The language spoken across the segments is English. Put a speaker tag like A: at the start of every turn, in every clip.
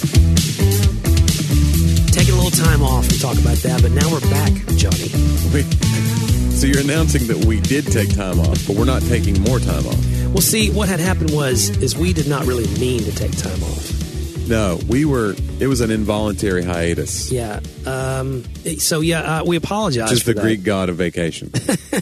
A: Taking a little time off to talk about that, but now we're back, Johnny.
B: So you're announcing that we did take time off, but we're not taking more time off.
A: Well, see, what had happened is we did not really mean to take time off.
B: No, it was an involuntary hiatus.
A: Yeah. We apologize
B: Just
A: for
B: the
A: that.
B: Greek god of vacation.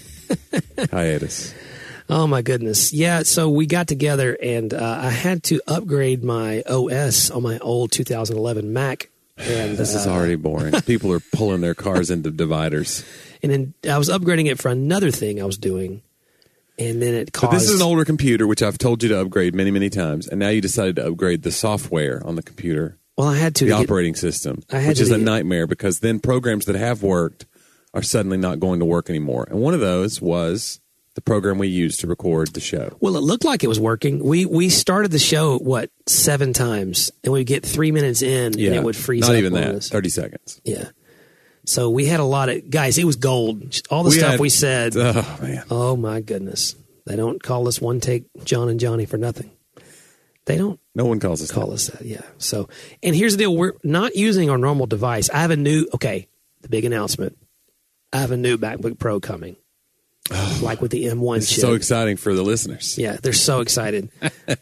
B: Hiatus.
A: Oh, my goodness. Yeah, so we got together, and I had to upgrade my OS on my old 2011 Mac. And
B: This is already boring. People are pulling their cars into dividers.
A: And then I was upgrading it for another thing I was doing, and then it caused...
B: But this is an older computer, which I've told you to upgrade many, many times, and now you decided to upgrade the software on the computer.
A: Well, I had to...
B: The operating system, which is a nightmare, because then programs that have worked are suddenly not going to work anymore. And one of those was the program we used to record the show.
A: Well, it looked like it was working. We started the show, 7 times, and we'd get 3 minutes in, and it would freeze up.
B: Not even
A: on
B: that,
A: us.
B: 30 seconds.
A: Yeah. So we had a lot of... Guys, it was gold. All the stuff we said.
B: Oh, man.
A: Oh, my goodness. They don't call us One Take John and Johnny for nothing. They don't.
B: No one calls us
A: that. Yeah. So, and here's the deal. We're not using our normal device. I have the big announcement. I have a new MacBook Pro coming. Like with the M1
B: It's
A: chip.
B: so exciting for the listeners.
A: Yeah, they're so excited.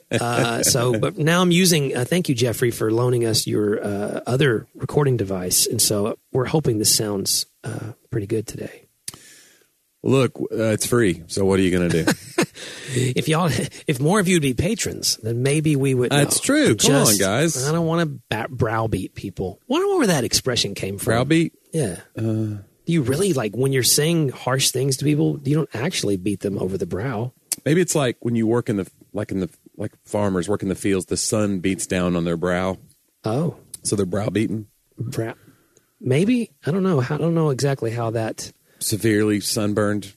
A: But now I'm using, thank you, Jeffrey, for loaning us your other recording device. And so we're hoping this sounds pretty good today.
B: Look, it's free. So what are you going to do?
A: If more of you would be patrons, then maybe we would.
B: That's true. Come on, guys.
A: I don't want to browbeat people. I don't know where that expression came from.
B: Browbeat?
A: Yeah. Do you really, when you're saying harsh things to people, you don't actually beat them over the brow?
B: Maybe it's like when you work like farmers work in the fields, the sun beats down on their brow.
A: Oh.
B: So they're browbeaten?
A: Maybe. I don't know. I don't know exactly how that...
B: Severely sunburned,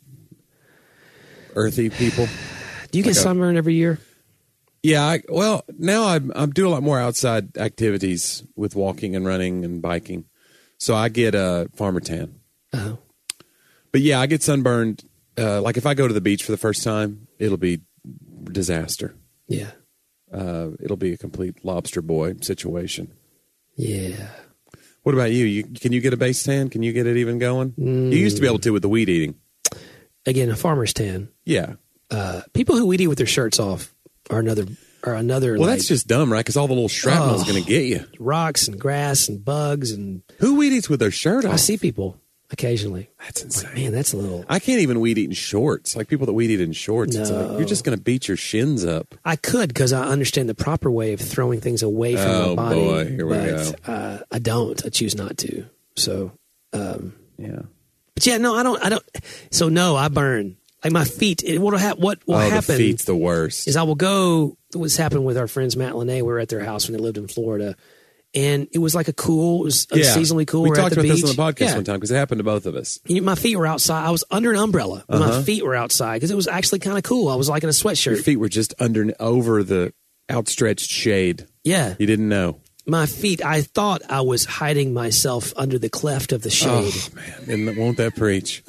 B: earthy people.
A: Do you get sunburned every year?
B: Yeah. Now I'm doing a lot more outside activities with walking and running and biking. So I get a farmer tan.
A: Oh.
B: But yeah, I get sunburned. Like if I go to the beach for the first time, it'll be disaster.
A: Yeah.
B: It'll be a complete lobster boy situation.
A: Yeah.
B: What about you? Can you get a base tan? Can you get it even going? You used to be able to with the weed eating.
A: Again, a farmer's tan.
B: Yeah.
A: People who weed eat with their shirts off are another.
B: Well, that's just dumb, right? Because all the little shrapnel is going to get you.
A: Rocks and grass and bugs and...
B: Who weed eats with their shirt off?
A: I see people occasionally.
B: That's insane.
A: Man, that's a little...
B: I can't even weed eat in shorts. Like people that weed eat in shorts,
A: No.
B: It's like you're just going to beat your shins up.
A: I could, because I understand the proper way of throwing things away from my body.
B: Oh, boy. Here we
A: go. I don't. I choose not to. So...
B: yeah.
A: But yeah, no, I don't. So no, I burn. Like my feet. What will happen?
B: The feet's the worst.
A: Is I will go. What's happened with our friends Matt and Lene? We were at their house when they lived in Florida, and it was seasonally cool.
B: We
A: we're
B: talked
A: at the
B: about
A: beach.
B: this on the podcast one time because it happened to both of us.
A: And my feet were outside. I was under an umbrella. But my feet were outside because it was actually kind of cool. I was like in a sweatshirt.
B: Your feet were just over the outstretched shade.
A: Yeah,
B: you didn't know.
A: My feet, I thought I was hiding myself under the cleft of the shade.
B: Oh, man. Won't that preach?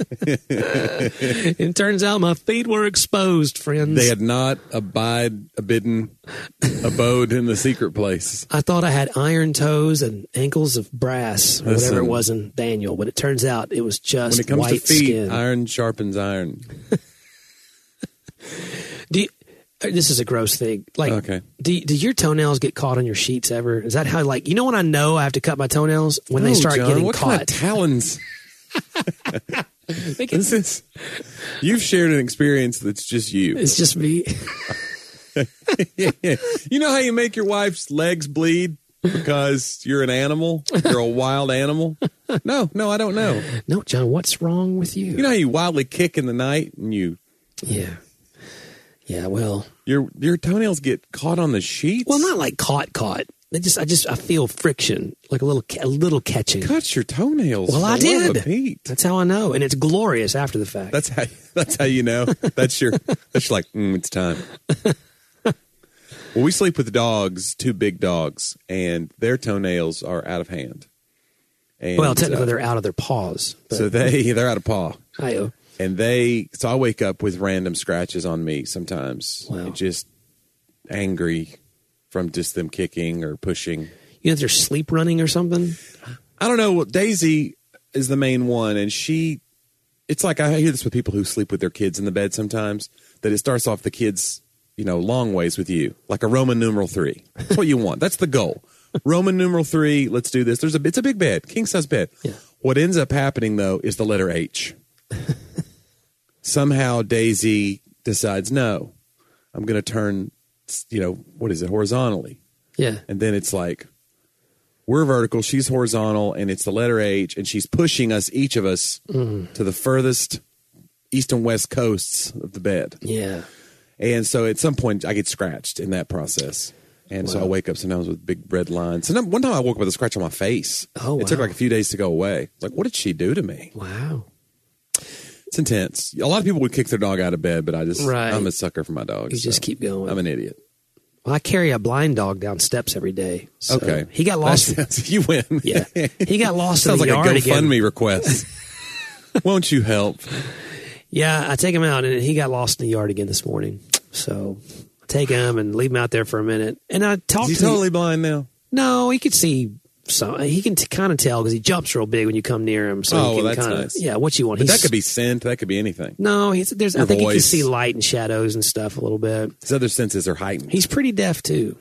A: It turns out my feet were exposed, friends.
B: They had not abode in the secret place.
A: I thought I had iron toes and ankles of brass, or whatever it was in Daniel, but it turns out it was just white skin.
B: When it comes to feet, iron sharpens iron.
A: This is a gross thing.
B: Okay.
A: Do your toenails get caught on your sheets ever? Is that how, when when I have to cut my toenails? When they start getting
B: what
A: caught.
B: Kind of talons? You've shared an experience that's just you.
A: It's just me.
B: Yeah. You know how you make your wife's legs bleed because you're an animal? You're a wild animal? No, I don't know.
A: No, John, what's wrong with you?
B: You know how you wildly kick in the night and you...
A: Yeah. Yeah, well...
B: Your toenails get caught on the sheets?
A: Well, not like caught. I feel friction, like a little catching.
B: Cut your toenails.
A: Well, I did.
B: Pete.
A: That's how I know, and it's glorious after the fact.
B: That's how you know. That's like it's time. Well, we sleep with dogs, 2 big dogs, and their toenails are out of hand. And,
A: well, technically they're out of their paws.
B: So they're out of paw.
A: I-o.
B: And so I wake up with random scratches on me sometimes.
A: Wow.
B: Just angry from just them kicking or pushing.
A: You know, if they're sleep running or something.
B: I don't know. Daisy is the main one, and it's like I hear this with people who sleep with their kids in the bed sometimes, that it starts off the kids, long ways with you, like a Roman numeral 3. That's what you want. That's the goal. Roman numeral 3, let's do this. It's a big bed, king-size bed.
A: Yeah.
B: What ends up happening, though, is the letter H. Somehow Daisy decides, no, I'm going to turn, horizontally.
A: Yeah.
B: And then it's like, we're vertical, she's horizontal, and it's the letter H, and she's pushing us, each of us, to the furthest east and west coasts of the bed.
A: Yeah.
B: And so at some point, I get scratched in that process. And so I wake up sometimes with big red lines. And one time I woke up with a scratch on my face.
A: Oh, wow.
B: It took like a few days to go away. Like, what did she do to me?
A: Wow.
B: It's intense. A lot of people would kick their dog out of bed, but
A: Right.
B: I'm a sucker for my dogs.
A: You just keep going.
B: I'm an idiot.
A: Well, I carry a blind dog down steps every day. So
B: Okay.
A: He got lost.
B: You win.
A: Yeah. He got lost in
B: Sounds
A: the
B: like
A: yard
B: a
A: again.
B: GoFundMe request. Won't you help?
A: Yeah, I take him out, and he got lost in the yard again this morning. So I take him and leave him out there for a minute. And I talk
B: Is he
A: to
B: totally blind now?
A: No, he could see. So he can kind of tell because he jumps real big when you come near him. So
B: Oh,
A: he can
B: well, that's
A: kinda,
B: nice.
A: Yeah, what you want.
B: But that could be scent. That could be anything.
A: No, I think he can
B: voice.
A: see light and shadows and stuff a little bit.
B: His other senses are heightened.
A: He's pretty deaf too.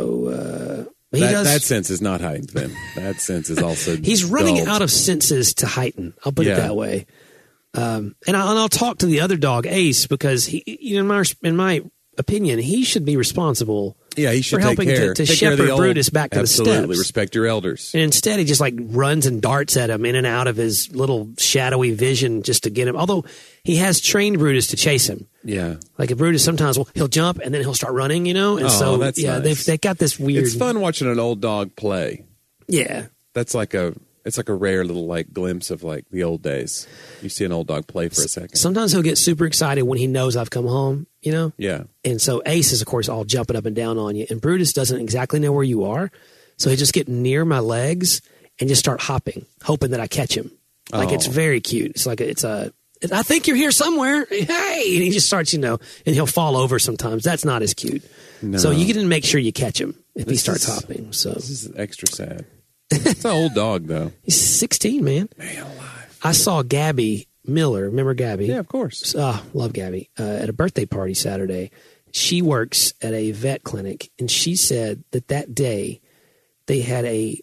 A: So he does.
B: That sense is not heightened then. That sense is also
A: He's running
B: dulled.
A: out of senses to heighten. I'll put it that way. And I'll talk to the other dog, Ace, because he, in my opinion, he should be responsible.
B: Yeah, he should
A: for
B: take
A: helping
B: care.
A: to
B: Take care of the
A: shepherd
B: old-
A: Brutus back to the steps.
B: Absolutely, respect your elders.
A: And instead, he just like runs and darts at him in and out of his little shadowy vision just to get him. Although he has trained Brutus to chase him.
B: Yeah,
A: Like if Brutus sometimes he'll jump and then he'll start running, And so
B: that's nice.
A: they've got this weird.
B: It's fun watching an old dog play.
A: Yeah.
B: That's like a rare little like glimpse of like the old days. You see an old dog play for a second.
A: Sometimes he'll get super excited when he knows I've come home,
B: Yeah.
A: And so Ace is, of course, all jumping up and down on you. And Brutus doesn't exactly know where you are. So he just get near my legs and just start hopping, hoping that I catch him. Like it's very cute. It's like I think you're here somewhere. Hey. And he just starts, and he'll fall over sometimes. That's not as cute.
B: No.
A: So you can make sure you catch him if he starts hopping. So
B: This is extra sad. It's an old dog though.
A: he's 16, man.
B: Man alive.
A: I saw Gabby Miller. Remember Gabby?
B: Yeah, of course.
A: Love Gabby. At a birthday party Saturday. She works at a vet clinic, and she said that day they had a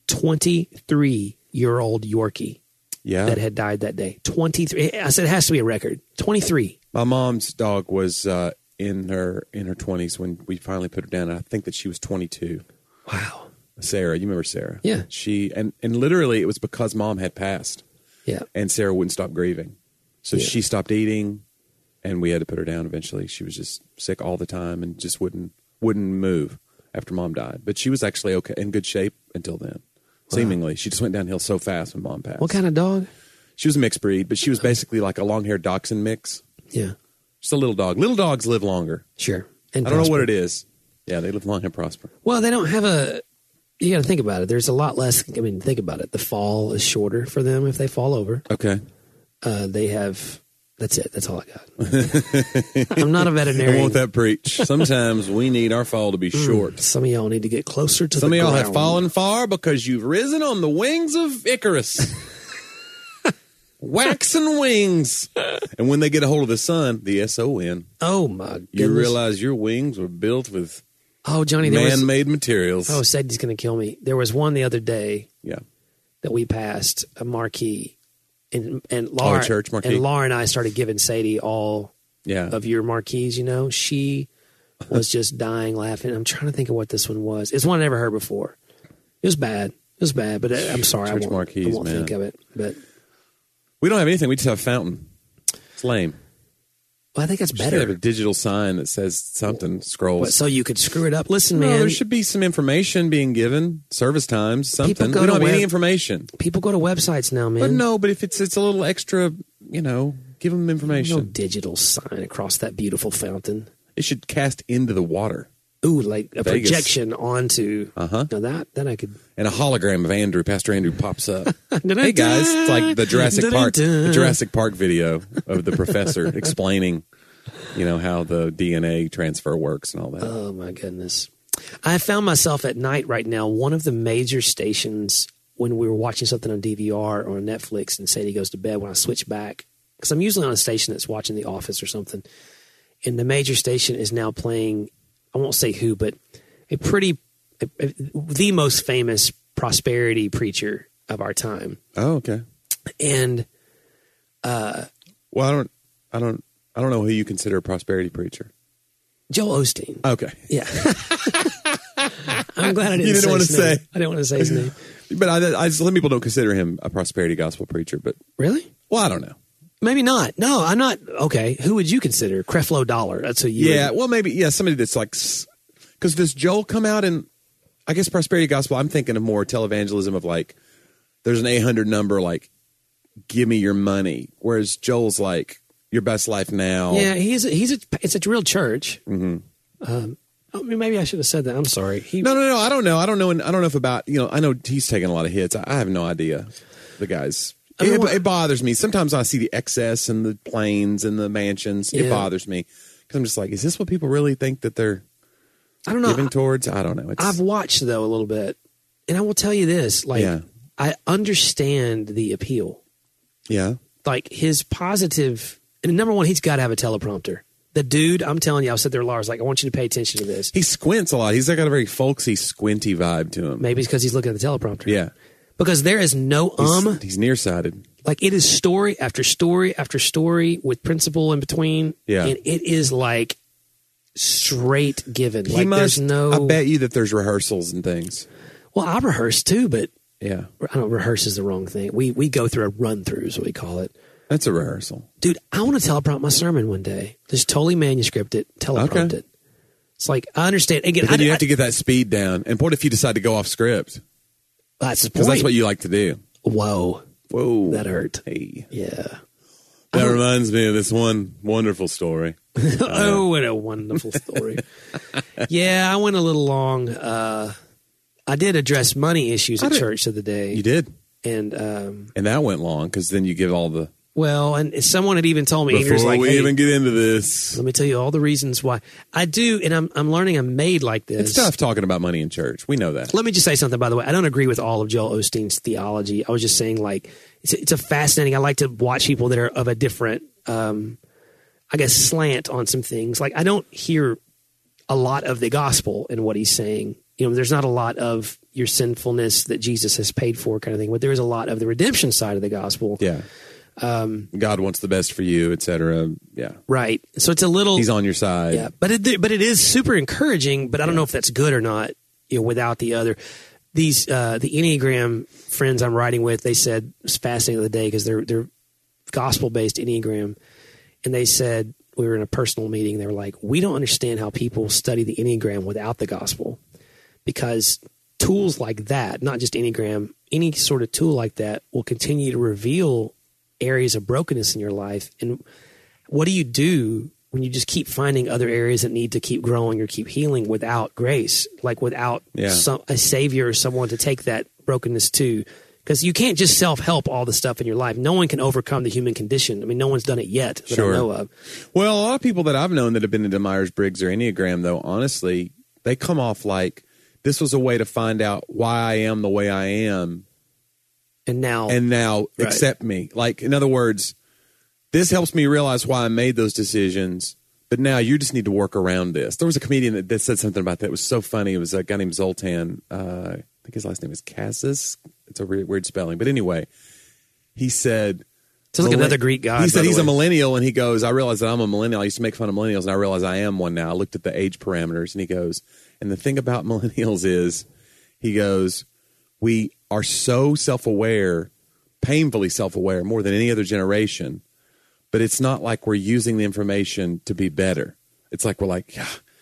A: 23-year-old Yorkie that had died that day. 23. I said it has to be a record. 23.
B: My mom's dog was in her 20s when we finally put her down. And I think that she was 22.
A: Wow.
B: Sarah, you remember Sarah?
A: Yeah.
B: She and literally it was because mom had passed.
A: Yeah.
B: And Sarah wouldn't stop grieving. So she stopped eating and we had to put her down eventually. She was just sick all the time and just wouldn't move after mom died. But she was actually okay, in good shape until then. Wow. Seemingly. She just went downhill so fast when mom passed.
A: What kind of dog?
B: She was a mixed breed, but she was basically like a long-haired dachshund mix.
A: Yeah.
B: Just a little dog. Little dogs live longer.
A: Sure.
B: And I don't know what it is. Yeah, they live long and prosper.
A: Well, they don't have you got to think about it. There's a lot less. Think about it. The fall is shorter for them if they fall over.
B: Okay.
A: They have. That's it. That's all I got. I'm not a veterinarian.
B: I won't that preach. Sometimes we need our fall to be short.
A: Some of y'all need to get closer to
B: Some
A: the
B: of y'all
A: ground.
B: have fallen far because you've risen on the wings of Icarus. Waxing wings. And when they get a hold of the sun, the S-O-N.
A: Oh, my goodness.
B: You realize your wings were built with
A: Johnny,
B: man-made materials.
A: Oh, Sadie's going to kill me. There was one the other day
B: Yeah.
A: that we passed, a marquee. And Laura,
B: a church marquee.
A: And Laura and I started giving Sadie all of your marquees, She was just dying laughing. I'm trying to think of what this one was. It's one I never heard before. It was bad. But I'm sorry.
B: Church marquees,
A: I won't
B: man.
A: think of it. But
B: We don't have anything. We just have a fountain. It's lame.
A: well, I think that's
B: We should have a
A: better.
B: digital sign that says something, scrolls.
A: So you could screw it up. Listen,
B: No,
A: man.
B: there should be some information being given, service times, something.
A: People go
B: We
A: to
B: don't have any
A: web-
B: information.
A: People go to websites now, man.
B: But no, but if it's a little extra, give them information.
A: No digital sign across that beautiful fountain.
B: It should cast into the water.
A: Ooh, like a
B: Vegas.
A: projection onto.
B: Uh-huh.
A: Now that I could.
B: And a hologram of Pastor Andrew pops up. Hey guys, it's like the Jurassic Park video of the professor explaining, how the DNA transfer works and all that.
A: Oh my goodness. I found myself at night right now, one of the major stations when we were watching something on DVR or on Netflix and Sadie goes to bed, when I switch back, because I'm usually on a station that's watching The Office or something, and the major station is now playing, I won't say who, but the most famous prosperity preacher of our time.
B: Oh, okay.
A: And
B: well, I don't know who you consider a prosperity preacher.
A: Joel Osteen.
B: Okay.
A: Yeah. I'm glad I didn't.
B: You didn't want to say.
A: I didn't want to say his name.
B: But I some people don't consider him a prosperity gospel preacher. But
A: really,
B: well, I don't know.
A: Maybe not. No, I'm not. Okay, who would you consider? Creflo Dollar. That's who you.
B: Yeah. Well, maybe. Yeah. Somebody that's like, because does Joel come out and I guess prosperity gospel? I'm thinking of more televangelism of like, there's an 800 number like, give me your money. Whereas Joel's like, your best life now.
A: Yeah, it's a real church. Mm-hmm. Maybe I should have said that. I'm sorry.
B: No. I don't know. I don't know if about, I know he's taking a lot of hits. I have no idea. The guys. It bothers me. Sometimes I see the excess and the planes and the mansions. Yeah. It bothers me. Because I'm just like, is this what people really think that they're giving towards? I don't know.
A: I've watched, though, a little bit. And I will tell you this. I understand the appeal.
B: Yeah.
A: Like his positive... And number one, he's got to have a teleprompter. The dude, I'm telling you, I'll sit there, Lars, like, I want you to pay attention to this.
B: He squints a lot. He's got a very folksy, squinty vibe to him.
A: Maybe it's because he's looking at the teleprompter.
B: Yeah.
A: Because there is no
B: He's nearsighted.
A: Like, it is story after story after story with principle in between.
B: Yeah.
A: And it is like straight given.
B: He
A: like,
B: must,
A: there's no...
B: I bet you that there's rehearsals and things.
A: Well, I rehearse too, but...
B: Yeah.
A: I don't rehearse is the wrong thing. We go through a run-through is what we call it.
B: That's a rehearsal.
A: Dude, I want to teleprompt my sermon one day. Just totally manuscript it, teleprompt it. It's like, I understand. Again,
B: but then you have to get that speed down. And what if you decide to go off script?
A: That's the point.
B: Because that's what you like to do.
A: Whoa. That hurt.
B: Hey.
A: Yeah.
B: That reminds me of this one wonderful story.
A: Oh, what a wonderful story. Yeah, I went a little long. I did address money issues at church the other day.
B: You did?
A: And
B: that went long because then you give all the...
A: Well, and someone had even told me...
B: Before
A: like,
B: we even get into this...
A: Let me tell you all the reasons why. I do, and I'm learning I'm made like this.
B: It's tough talking about money in church. We know that.
A: Let me just say something, by the way. I don't agree with all of Joel Osteen's theology. I was just saying, like, it's a fascinating... I like to watch people that are of a different, I guess, slant on some things. Like, I don't hear a lot of the gospel in what he's saying. There's not a lot of your sinfulness that Jesus has paid for kind of thing, but there is a lot of the redemption side of the gospel.
B: Yeah. God wants the best for you, et cetera. Yeah.
A: Right. So it's a little...
B: He's on your side.
A: Yeah. But it is super encouraging, but I don't know if that's good or not, without the other. These, the Enneagram friends I'm writing with, they said, it was fascinating the other day because they're gospel-based Enneagram. And they said, we were in a personal meeting, they were like, we don't understand how people study the Enneagram without the gospel. Because tools like that, not just Enneagram, any sort of tool like that will continue to reveal areas of brokenness in your life. And what do you do when you just keep finding other areas that need to keep growing or keep healing without grace, like without a savior or someone to take that brokenness to? Because you can't just self-help all the stuff in your life. No one can overcome the human condition. I mean, no one's done it yet that I know of.
B: Well, a lot of people that I've known that have been into Myers-Briggs or Enneagram, though, honestly, they come off like, this was a way to find out why I am the way I am. And now right. Accept me. Like, in other words, this helps me realize why I made those decisions, but now you just need to work around this. There was a comedian that said something about that. It was so funny. It was a guy named Zoltan. I think his last name is Cassis. It's a weird spelling. But anyway, he said...
A: Sounds like another Greek guy.
B: He said he's a millennial, and he goes, I realize that I'm a millennial. I used to make fun of millennials, and I realize I am one now. I looked at the age parameters, and he goes... And the thing about millennials is, he goes, we are so self-aware, painfully self-aware, more than any other generation. But it's not like we're using the information to be better. It's like we're like,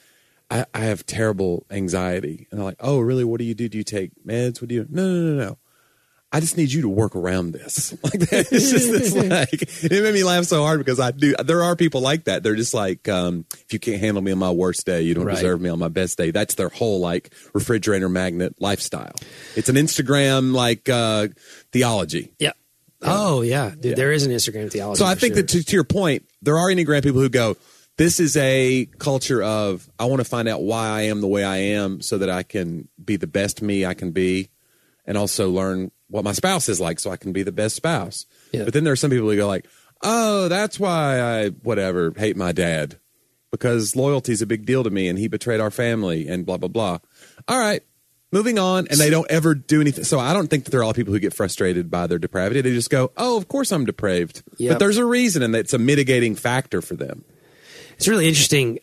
B: I have terrible anxiety. And they're like, oh, really? What do you do? Do you take meds? What do you do? No. I just need you to work around this. Like that. It's just this, like, it made me laugh so hard because there are people like that. They're just like, if you can't handle me on my worst day, you don't deserve me on my best day. That's their whole like refrigerator magnet lifestyle. It's an Instagram like theology.
A: Yeah. Oh yeah. Dude, there is an Instagram theology.
B: So I think that to your point, there are Enneagram people who go, This is a culture of, I want to find out why I am the way I am so that I can be the best me I can be, and also learn what my spouse is like so I can be the best spouse.
A: Yeah.
B: But then there are some people who go like, oh, that's why I, whatever, hate my dad, because loyalty is a big deal to me and he betrayed our family and blah, blah, blah. All right, moving on. And they don't ever do anything. So I don't think that there are a lot of people who get frustrated by their depravity. They just go, oh, of course I'm depraved.
A: Yep.
B: But there's a reason, and it's a mitigating factor for them.
A: It's really interesting.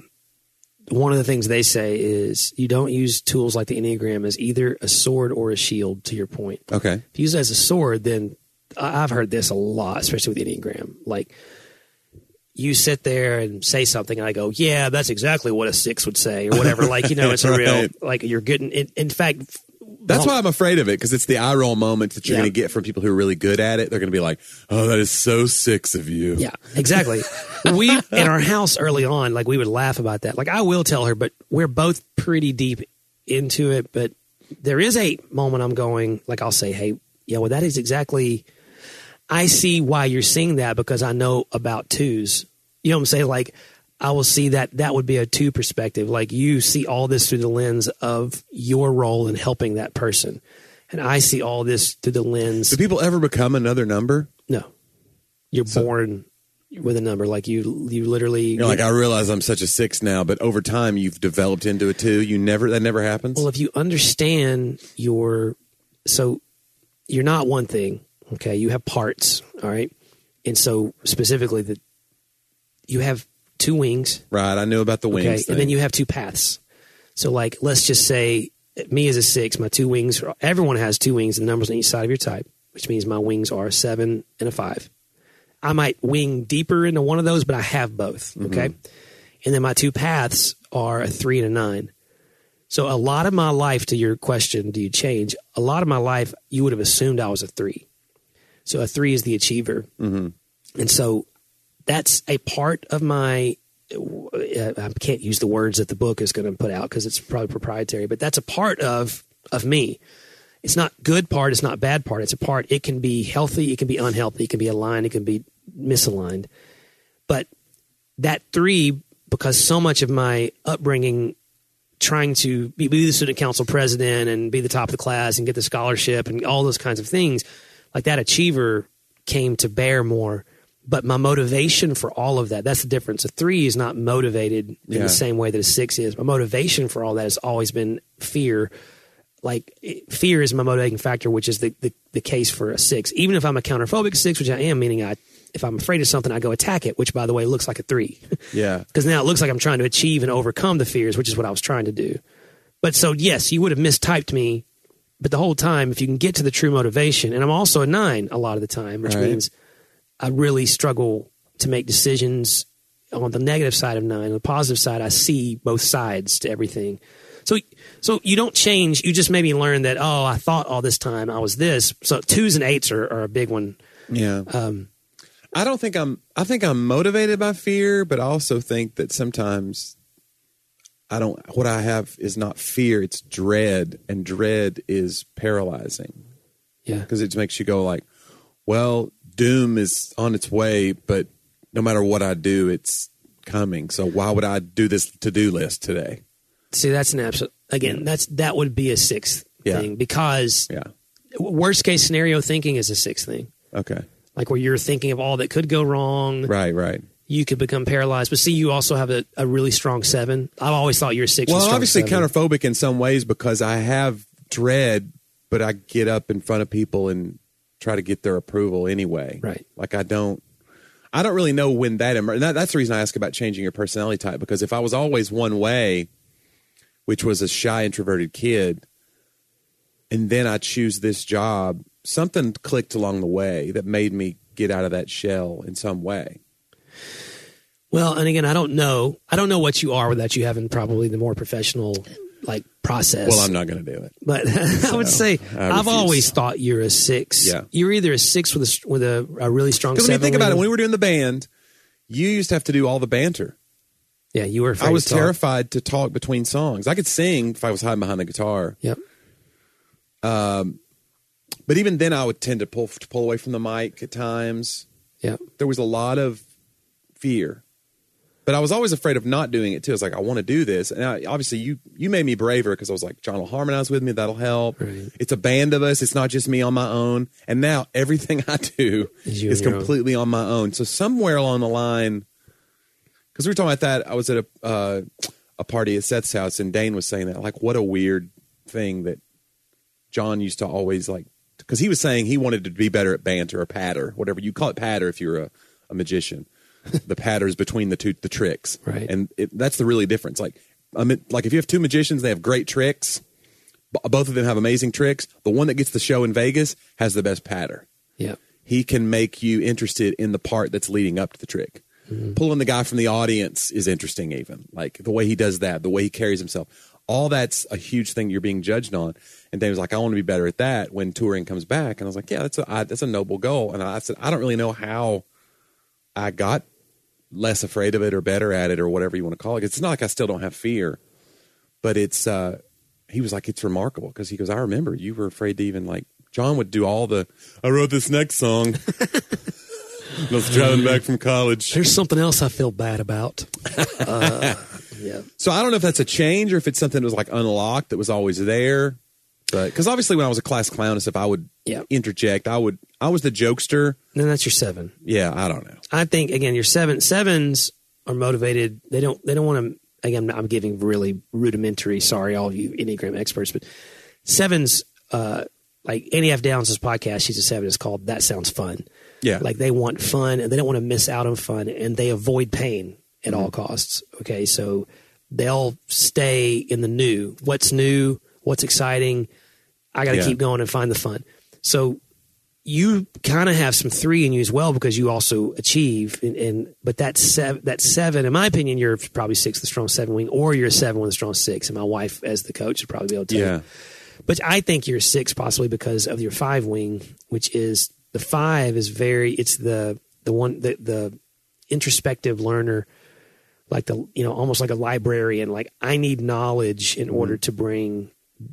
A: One of the things they say is you don't use tools like the Enneagram as either a sword or a shield, to your point.
B: Okay.
A: If you use it as a sword, then I've heard this a lot, especially with the Enneagram. Like, you sit there and say something, and I go, yeah, that's exactly what a 6 would say, or whatever. Like, it's a real,
B: Right.
A: like, you're getting, in fact,
B: That's why I'm afraid of it, because it's the eye roll moments that you're
A: Yeah.
B: going to get from people who are really good at it. They're going to be like, oh, that is so 6 of you.
A: Yeah, exactly. We, in our house early on, like, we would laugh about that. Like, I will tell her, but we're both pretty deep into it. But there is a moment I'm going, like, I'll say, hey, yeah, well, that is exactly, I see why you're seeing that, because I know about 2s. You know what I'm saying? Like, I will see that would be a 2 perspective. Like, you see all this through the lens of your role in helping that person. And I see all this through the lens.
B: Do people ever become another number?
A: No. You're born with a number. Like, you literally.
B: You're like, I realize I'm such a 6 now, but over time you've developed into a 2. That never happens?
A: Well, if you understand so you're not one thing, okay? You have parts, all right? And so specifically you have 2 wings.
B: Right, I knew about the wings
A: Okay,
B: thing.
A: and then you have 2 paths. So, like, let's just say me as a 6, my 2 wings, everyone has 2 wings and numbers on each side of your type, which means my wings are a 7 and a 5. I might wing deeper into one of those, but I have both, okay? And then my 2 paths are a 3 and a 9. So a lot of my life, to your question, do you change? A lot of my life, you would have assumed I was a 3. So a 3 is the achiever. Mm-hmm. And so that's a part of my, I can't use the words that the book is going to put out because it's probably proprietary, but that's a part of me. It's not good part. It's not bad part. It's a part. It can be healthy. It can be unhealthy. It can be aligned. It can be misaligned. But that 3, because so much of my upbringing trying to be the student council president and be the top of the class and get the scholarship and all those kinds of things, like that achiever came to bear more. But my motivation for all of that, that's the difference. A 3 is not motivated in the same way that a 6 is. My motivation for all that has always been fear. Like, fear is my motivating factor, which is the case for a 6. Even if I'm a counterphobic 6, which I am, meaning if I'm afraid of something, I go attack it, which, by the way, looks like a 3.
B: Yeah.
A: Because now it looks like I'm trying to achieve and overcome the fears, which is what I was trying to do. But so, yes, you would have mistyped me. But the whole time, if you can get to the true motivation, and I'm also a 9 a lot of the time, which means I really struggle to make decisions on the negative side of 9. On the positive side, I see both sides to everything. So you don't change. You just maybe learn that, oh, I thought all this time I was this. So 2s and 8s are a big one.
B: Yeah. I think I'm motivated by fear, but I also think that sometimes what I have is not fear, it's dread, and dread is paralyzing.
A: Yeah.
B: Because it makes you go like, well, doom is on its way, but no matter what I do, it's coming. So why would I do this to-do list today?
A: See, that's an absolute, again, that would be a 6th thing, because worst case scenario thinking is a 6th thing.
B: Okay.
A: Like, where you're thinking of all that could go wrong.
B: Right.
A: You could become paralyzed. But see, you also have a really strong 7. I've always thought you're a 6.
B: Well, I'm obviously
A: 7.
B: counterphobic in some ways because I have dread, but I get up in front of people and try to get their approval anyway.
A: Right.
B: Like, I don't really know when that's the reason I ask about changing your personality type, because if I was always one way, which was a shy, introverted kid, and then I choose this job, something clicked along the way that made me get out of that shell in some way.
A: Well, and again, I don't know what you are without you having probably the more professional, like, process.
B: Well, I'm not going to do it.
A: But I would say I've
B: refuse.
A: always thought you're a 6.
B: Yeah.
A: You're either a 6 with a really strong 7.
B: Because when you think about it, when we were doing the band, you used to have to do all the banter.
A: Yeah, you were afraid
B: I was
A: to talk.
B: terrified to talk between songs. I could sing if I was hiding behind the guitar.
A: Yep.
B: But even then, I would tend to pull away from the mic at times.
A: Yep.
B: There was a lot of fear. But I was always afraid of not doing it too. I was like, I want to do this. And obviously you made me braver because I was like, John will harmonize with me. That'll help.
A: Right.
B: It's a band of us. It's not just me on my own. And now everything I do is completely on my own. So somewhere along the line, because we were talking about that, I was at a party at Seth's house and Dane was saying that, like, what a weird thing that John used to always like, because he was saying he wanted to be better at banter or patter, whatever you call it, patter if you're a magician. The patters between the tricks,
A: right?
B: And that's the really difference. Like if you have two magicians, they have great tricks. Both of them have amazing tricks. The one that gets the show in Vegas has the best patter.
A: Yeah,
B: he can make you interested in the part that's leading up to the trick. Mm-hmm. Pulling the guy from the audience is interesting, even like the way he does that, the way he carries himself. All that's a huge thing you're being judged on. And Dave was like, I want to be better at that when touring comes back. And I was like, yeah, that's a noble goal. And I said, I don't really know how I got less afraid of it or better at it or whatever you want to call it. It's not like I still don't have fear, but it's, he was like, it's remarkable because he goes, I remember you were afraid to even like, John would do all I wrote this next song. I was driving back from college.
A: There's something else I feel bad about. Yeah.
B: So I don't know if that's a change or if it's something that was like unlocked that was always there. But because obviously when I was a class clown, if I would interject, I was the jokester.
A: And that's your 7.
B: Yeah, I don't know.
A: I think again, your 7s are motivated. They don't want to. Again, I'm giving really rudimentary. Sorry, all of you Enneagram experts, but 7s, like Annie F. Downs' podcast, she's a 7. It's called That Sounds Fun.
B: Yeah,
A: like they want fun and they don't want to miss out on fun, and they avoid pain at all costs. Okay, so they'll stay in the new. What's new? What's exciting? I got to keep going and find the fun. So you kind of have some 3 in you as well because you also achieve. But that 7, in my opinion, you're probably 6 with a strong 7 wing, or you're a 7 with a strong 6. And my wife, as the coach, would probably be able to tell you. But I think you're a 6 possibly because of your 5 wing, which is the 5 is it's the one the introspective learner. Like almost like a librarian. Like I need knowledge in order to bring,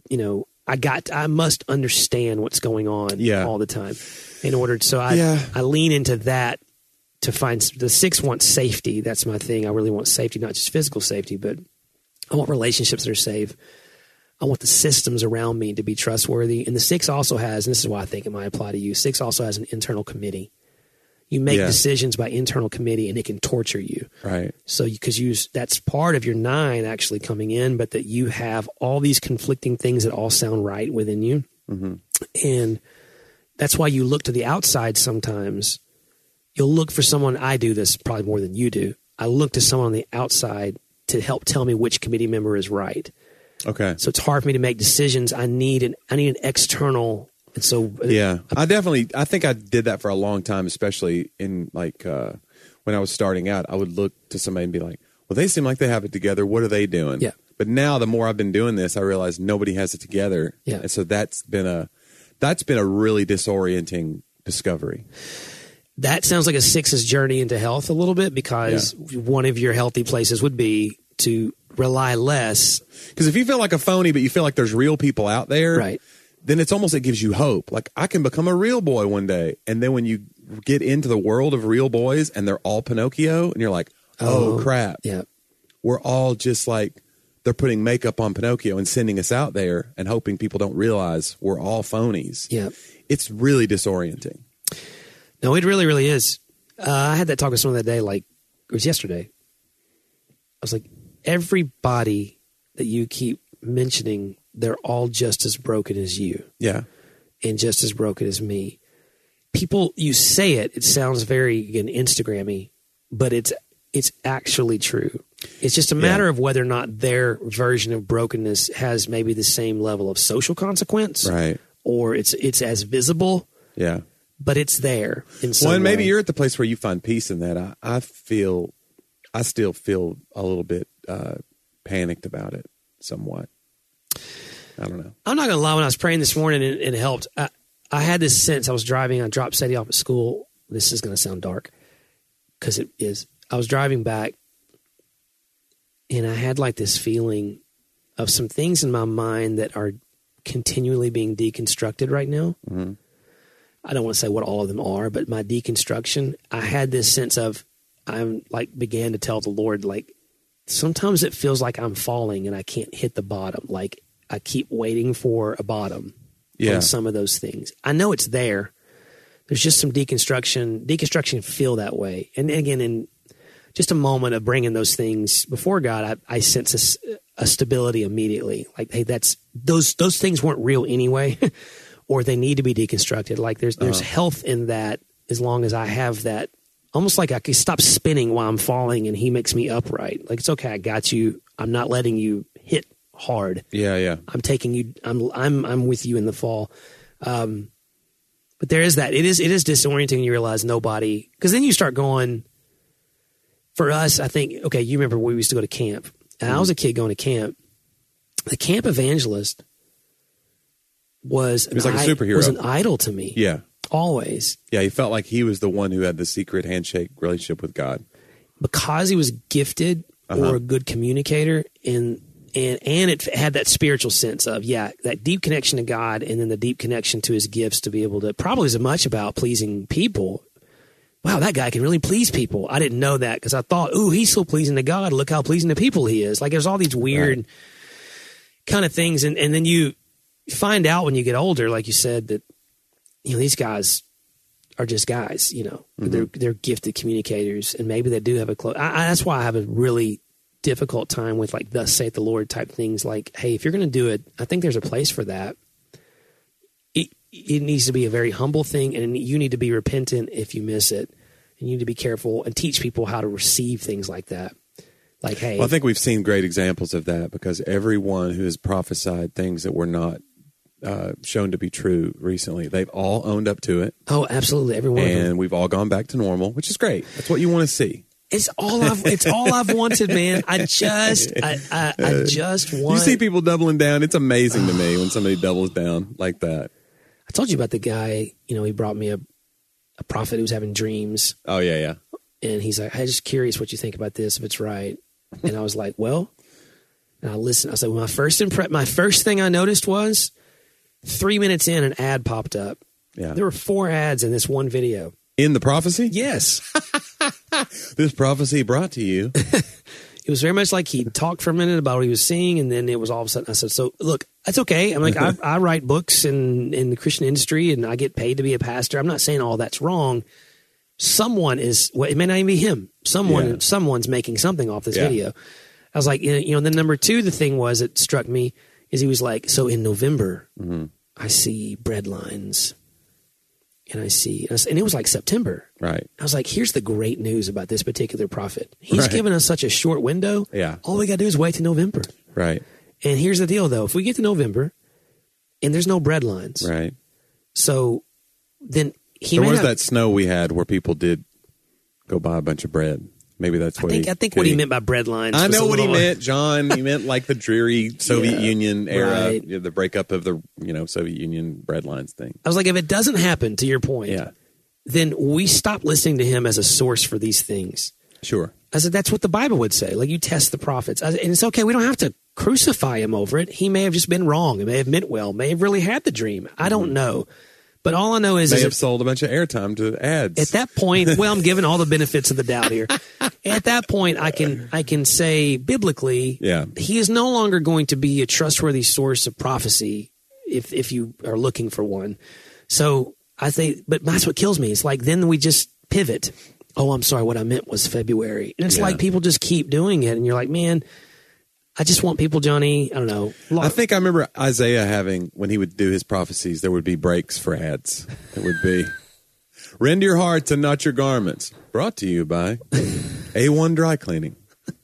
A: I must understand what's going on all the time in order. So I lean into that to find the 6 wants safety. That's my thing. I really want safety, not just physical safety, but I want relationships that are safe. I want the systems around me to be trustworthy. And the 6 also has, and this is why I think it might apply to you, 6 also has an internal committee. You make decisions by internal committee, and it can torture you.
B: Right.
A: So that's part of your 9 actually coming in, but that you have all these conflicting things that all sound right within you. Mm-hmm. And that's why you look to the outside sometimes. You'll look for someone, I do this probably more than you do. I look to someone on the outside to help tell me which committee member is right.
B: Okay.
A: So it's hard for me to make decisions. I need an external. And so,
B: I think I did that for a long time, especially in like when I was starting out. I would look to somebody and be like, well, they seem like they have it together. What are they doing?
A: Yeah.
B: But now the more I've been doing this, I realize nobody has it together.
A: Yeah.
B: And so that's been a really disorienting discovery.
A: That sounds like a 6's journey into health a little bit because one of your healthy places would be to rely less.
B: Because if you feel like a phony, but you feel like there's real people out there.
A: Right.
B: Then it's almost, it gives you hope. Like I can become a real boy one day. And then when you get into the world of real boys and they're all Pinocchio and you're like, oh crap.
A: Yeah.
B: We're all just like, they're putting makeup on Pinocchio and sending us out there and hoping people don't realize we're all phonies.
A: Yeah.
B: It's really disorienting.
A: No, it really, really is. I had that talk with someone that day, like it was yesterday. I was like, everybody that you keep mentioning, they're all just as broken as you.
B: Yeah.
A: And just as broken as me. People, you say it sounds very, again, Instagram-y, but it's actually true. It's just a matter of whether or not their version of brokenness has maybe the same level of social consequence.
B: Right.
A: Or it's as visible.
B: Yeah.
A: But it's there in some
B: and maybe
A: way.
B: you're at the place where you find peace in that. I still feel a little bit panicked about it somewhat. I don't know. I'm
A: not going to lie. When I was praying this morning, it helped. I had this sense. I was driving. I dropped Sadie off at school. This is going to sound dark because it is. I was driving back, and I had like this feeling of some things in my mind that are continually being deconstructed right now. Mm-hmm. I don't want to say what all of them are, but my deconstruction, I had this sense of I'm like began to tell the Lord, like, sometimes it feels like I'm falling and I can't hit the bottom. Like I keep waiting for a bottom on some of those things. I know it's there. There's just some deconstruction. Deconstruction feel that way. And again, in just a moment of bringing those things before God, I sense a stability immediately. Like, hey, those things weren't real anyway, or they need to be deconstructed. Like there's health in that as long as I have that. Almost like I can stop spinning while I'm falling and he makes me upright. Like, it's okay. I got you. I'm not letting you hit hard.
B: Yeah.
A: I'm taking you. I'm with you in the fall. But there is that. It is disorienting when you realize nobody, because then you start going, for us, I think, okay, you remember we used to go to camp, and I was a kid going to camp. The camp evangelist was
B: like a superhero.
A: Was an idol to me.
B: Yeah.
A: Always.
B: Yeah, he felt like he was the one who had the secret handshake relationship with God.
A: Because he was gifted or a good communicator, and it had that spiritual sense of, that deep connection to God, and then the deep connection to his gifts to be able to, probably as much about pleasing people. Wow, that guy can really please people. I didn't know that, because I thought, ooh, he's so pleasing to God. Look how pleasing to people he is. Like, there's all these weird kind of things. And then you find out when you get older, like you said, that, these guys are just guys, they're gifted communicators, and maybe they do have a close. That's why I have a really difficult time with, like, thus saith the Lord type things. Like, hey, if you're going to do it, I think there's a place for that. It needs to be a very humble thing, and you need to be repentant if you miss it, and you need to be careful and teach people how to receive things like that. Like, hey,
B: well, I think we've seen great examples of that, because everyone who has prophesied things that were not shown to be true recently, they've all owned up to it.
A: Oh, absolutely, everyone.
B: And we've all gone back to normal, which is great. That's what you want to see.
A: It's all I've wanted, man. I just want.
B: You see people doubling down. It's amazing to me when somebody doubles down like that.
A: I told you about the guy. He brought me a prophet who was having dreams.
B: Oh yeah.
A: And he's like, "I'm just curious what you think about this, if it's right." And I was like, "Well," and I listened. I was like, well, my first thing I noticed was 3 minutes in, an ad popped up.
B: Yeah,
A: there were 4 ads in this one video.
B: In the prophecy?
A: Yes.
B: This prophecy brought to you.
A: It was very much like he talked for a minute about what he was seeing, and then it was all of a sudden, I said, so look, that's okay. I'm like, I write books in the Christian industry, and I get paid to be a pastor. I'm not saying all that's wrong. Someone is, well, it may not even be him. Someone's making something off this video. I was like, then number 2, the thing was, it struck me, is he was like, so in November, I see bread lines. And and it was like September.
B: Right.
A: I was like, here's the great news about this particular prophet. He's given us such a short window.
B: Yeah.
A: All we got to do is wait to November.
B: Right.
A: And here's the deal, though. If we get to November and there's no bread lines.
B: Right.
A: So then
B: there was that snow we had where people did go buy a bunch of bread. Maybe that's what
A: I think what he meant by bread lines.
B: I know what he meant, John. He meant like the dreary Soviet Union era,
A: right.
B: The breakup of the Soviet Union bread lines thing.
A: I was like, if it doesn't happen, to your point, then we stop listening to him as a source for these things.
B: Sure.
A: I said, that's what the Bible would say. Like, you test the prophets. And it's okay. We don't have to crucify him over it. He may have just been wrong. He may have meant well. May have really had the dream. I don't know. But all I know is...
B: They have sold a bunch of airtime to ads.
A: At that point, well, I'm giving all the benefits of the doubt here. At that point, I can say biblically, he is no longer going to be a trustworthy source of prophecy if you are looking for one. So I say, but that's what kills me. It's like, then we just pivot. Oh, I'm sorry. What I meant was February. And it's like people just keep doing it. And you're like, man, I just want people, Johnny, I don't know.
B: I think I remember Isaiah having, when he would do his prophecies, there would be breaks for ads. It would be, rend your hearts and not your garments. Brought to you by A1 Dry Cleaning.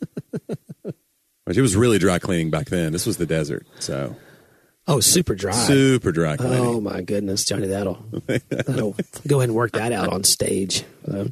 B: Which it was really dry cleaning back then. This was the desert, so.
A: Oh, super dry.
B: Super dry cleaning.
A: Oh, my goodness, Johnny, that'll go ahead and work that out on stage.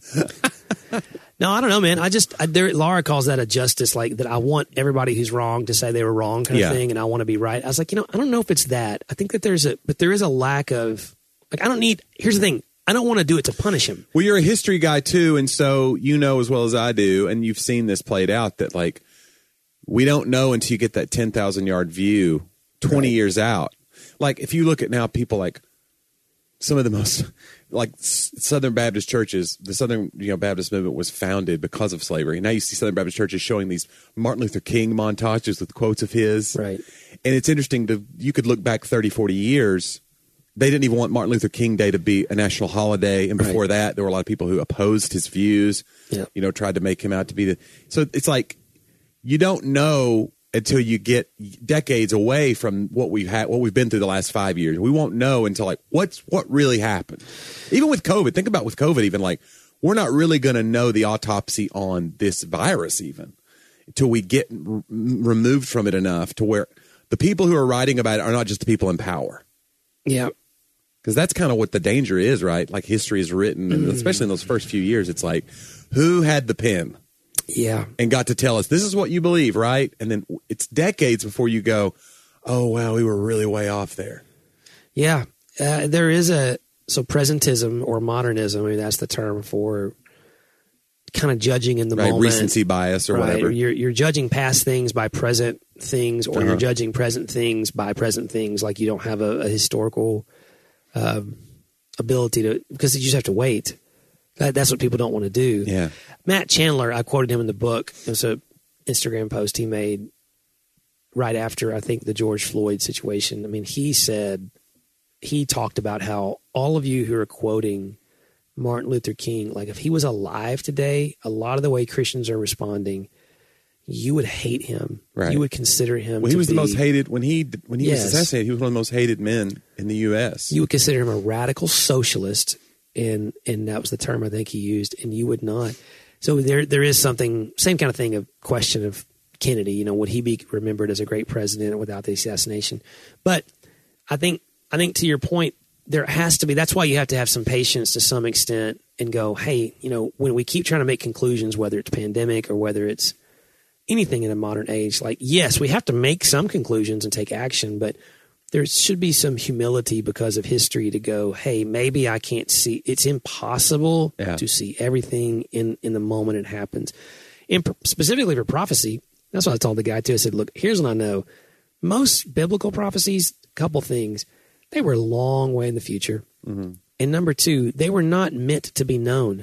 A: No, I don't know, man. Laura calls that a justice, like that I want everybody who's wrong to say they were wrong kind of thing, and I want to be right. I was like, I don't know if it's that. I think that there is a lack of, like, here's the thing. I don't want to do it to punish him.
B: Well, you're a history guy too, and so you know as well as I do, and you've seen this played out, that like, we don't know until you get that 10,000 yard view 20 years out. Like, if you look at now, people like some of the most like Southern Baptist churches, the Southern Baptist movement was founded because of slavery. Now you see Southern Baptist churches showing these Martin Luther King montages with quotes of his.
A: Right.
B: And it's interesting you could look back 30, 40 years. They didn't even want Martin Luther King Day to be a national holiday. And before that, there were a lot of people who opposed his views, tried to make him out to be so it's like, you don't know until you get decades away from what we've been through the last 5 years. We won't know until like, what really happened. Even with COVID, think about with COVID, even like, we're not really going to know the autopsy on this virus even until we get removed from it enough to where the people who are writing about it are not just the people in power.
A: Yeah.
B: Because that's kind of what the danger is, right? Like history is written, and especially in those first few years, it's like, who had the pen?
A: Yeah.
B: And got to tell us, this is what you believe, right? And then it's decades before you go, oh, wow, we were really way off there.
A: Yeah. There is so presentism or modernism, I mean, that's the term for kind of judging in the moment.
B: Recency bias or whatever.
A: You're judging past things by present things, or you're judging present things by present things. Like you don't have a historical ability to, because you just have to wait. That's what people don't want to do.
B: Yeah.
A: Matt Chandler, I quoted him in the book. It was an Instagram post he made right after, I think, the George Floyd situation. I mean, he talked about how all of you who are quoting Martin Luther King, like if he was alive today, a lot of the way Christians are responding, you would hate him.
B: Right.
A: You would consider him
B: he was the most hated when he
A: Yes.
B: was assassinated. He was one of the most hated men in the U.S.
A: You would consider him a radical socialist, and that was the term I think he used, and you would not. So there is something, same kind of thing, of question of Kennedy. Would he be remembered as a great president without the assassination? But I think to your point, there has to be. That's why you have to have some patience to some extent and go, hey, when we keep trying to make conclusions, whether it's pandemic or whether it's anything in a modern age, like, yes, we have to make some conclusions and take action, but there should be some humility because of history to go, hey, maybe I can't see. It's impossible to see everything in the moment it happens. And specifically for prophecy, that's what I told the guy too. I said, look, here's what I know. Most biblical prophecies, a couple things, they were a long way in the future. Mm-hmm. And number two, they were not meant to be known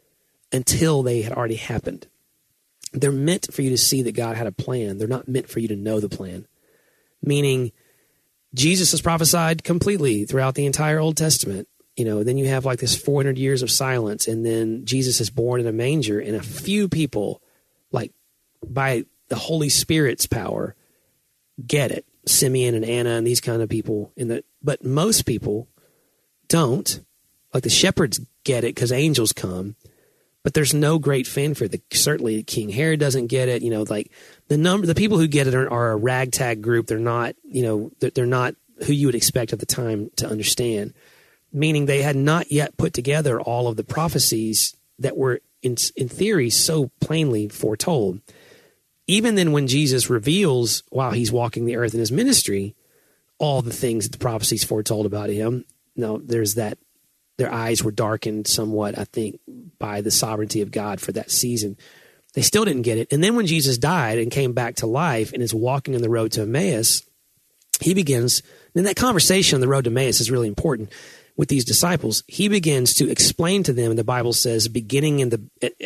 A: until they had already happened. They're meant for you to see that God had a plan. They're not meant for you to know the plan. Meaning, Jesus is prophesied completely throughout the entire Old Testament. Then you have like this 400 years of silence, and then Jesus is born in a manger, and a few people, like by the Holy Spirit's power, get it. Simeon and Anna and these kind of people. But most people don't. Like the shepherds get it because angels come, but there's no great fanfare. Certainly King Herod doesn't get it. Like the people who get it are a ragtag group. They're not, they're not who you would expect at the time to understand. Meaning they had not yet put together all of the prophecies that were in theory so plainly foretold. Even then, when Jesus reveals while he's walking the earth in his ministry, all the things that the prophecies foretold about him, there's that. Their eyes were darkened somewhat, I think, by the sovereignty of God for that season. They still didn't get it. And then when Jesus died and came back to life and is walking on the road to Emmaus, he begins, and that conversation on the road to Emmaus is really important with these disciples. He begins to explain to them, and the Bible says, beginning in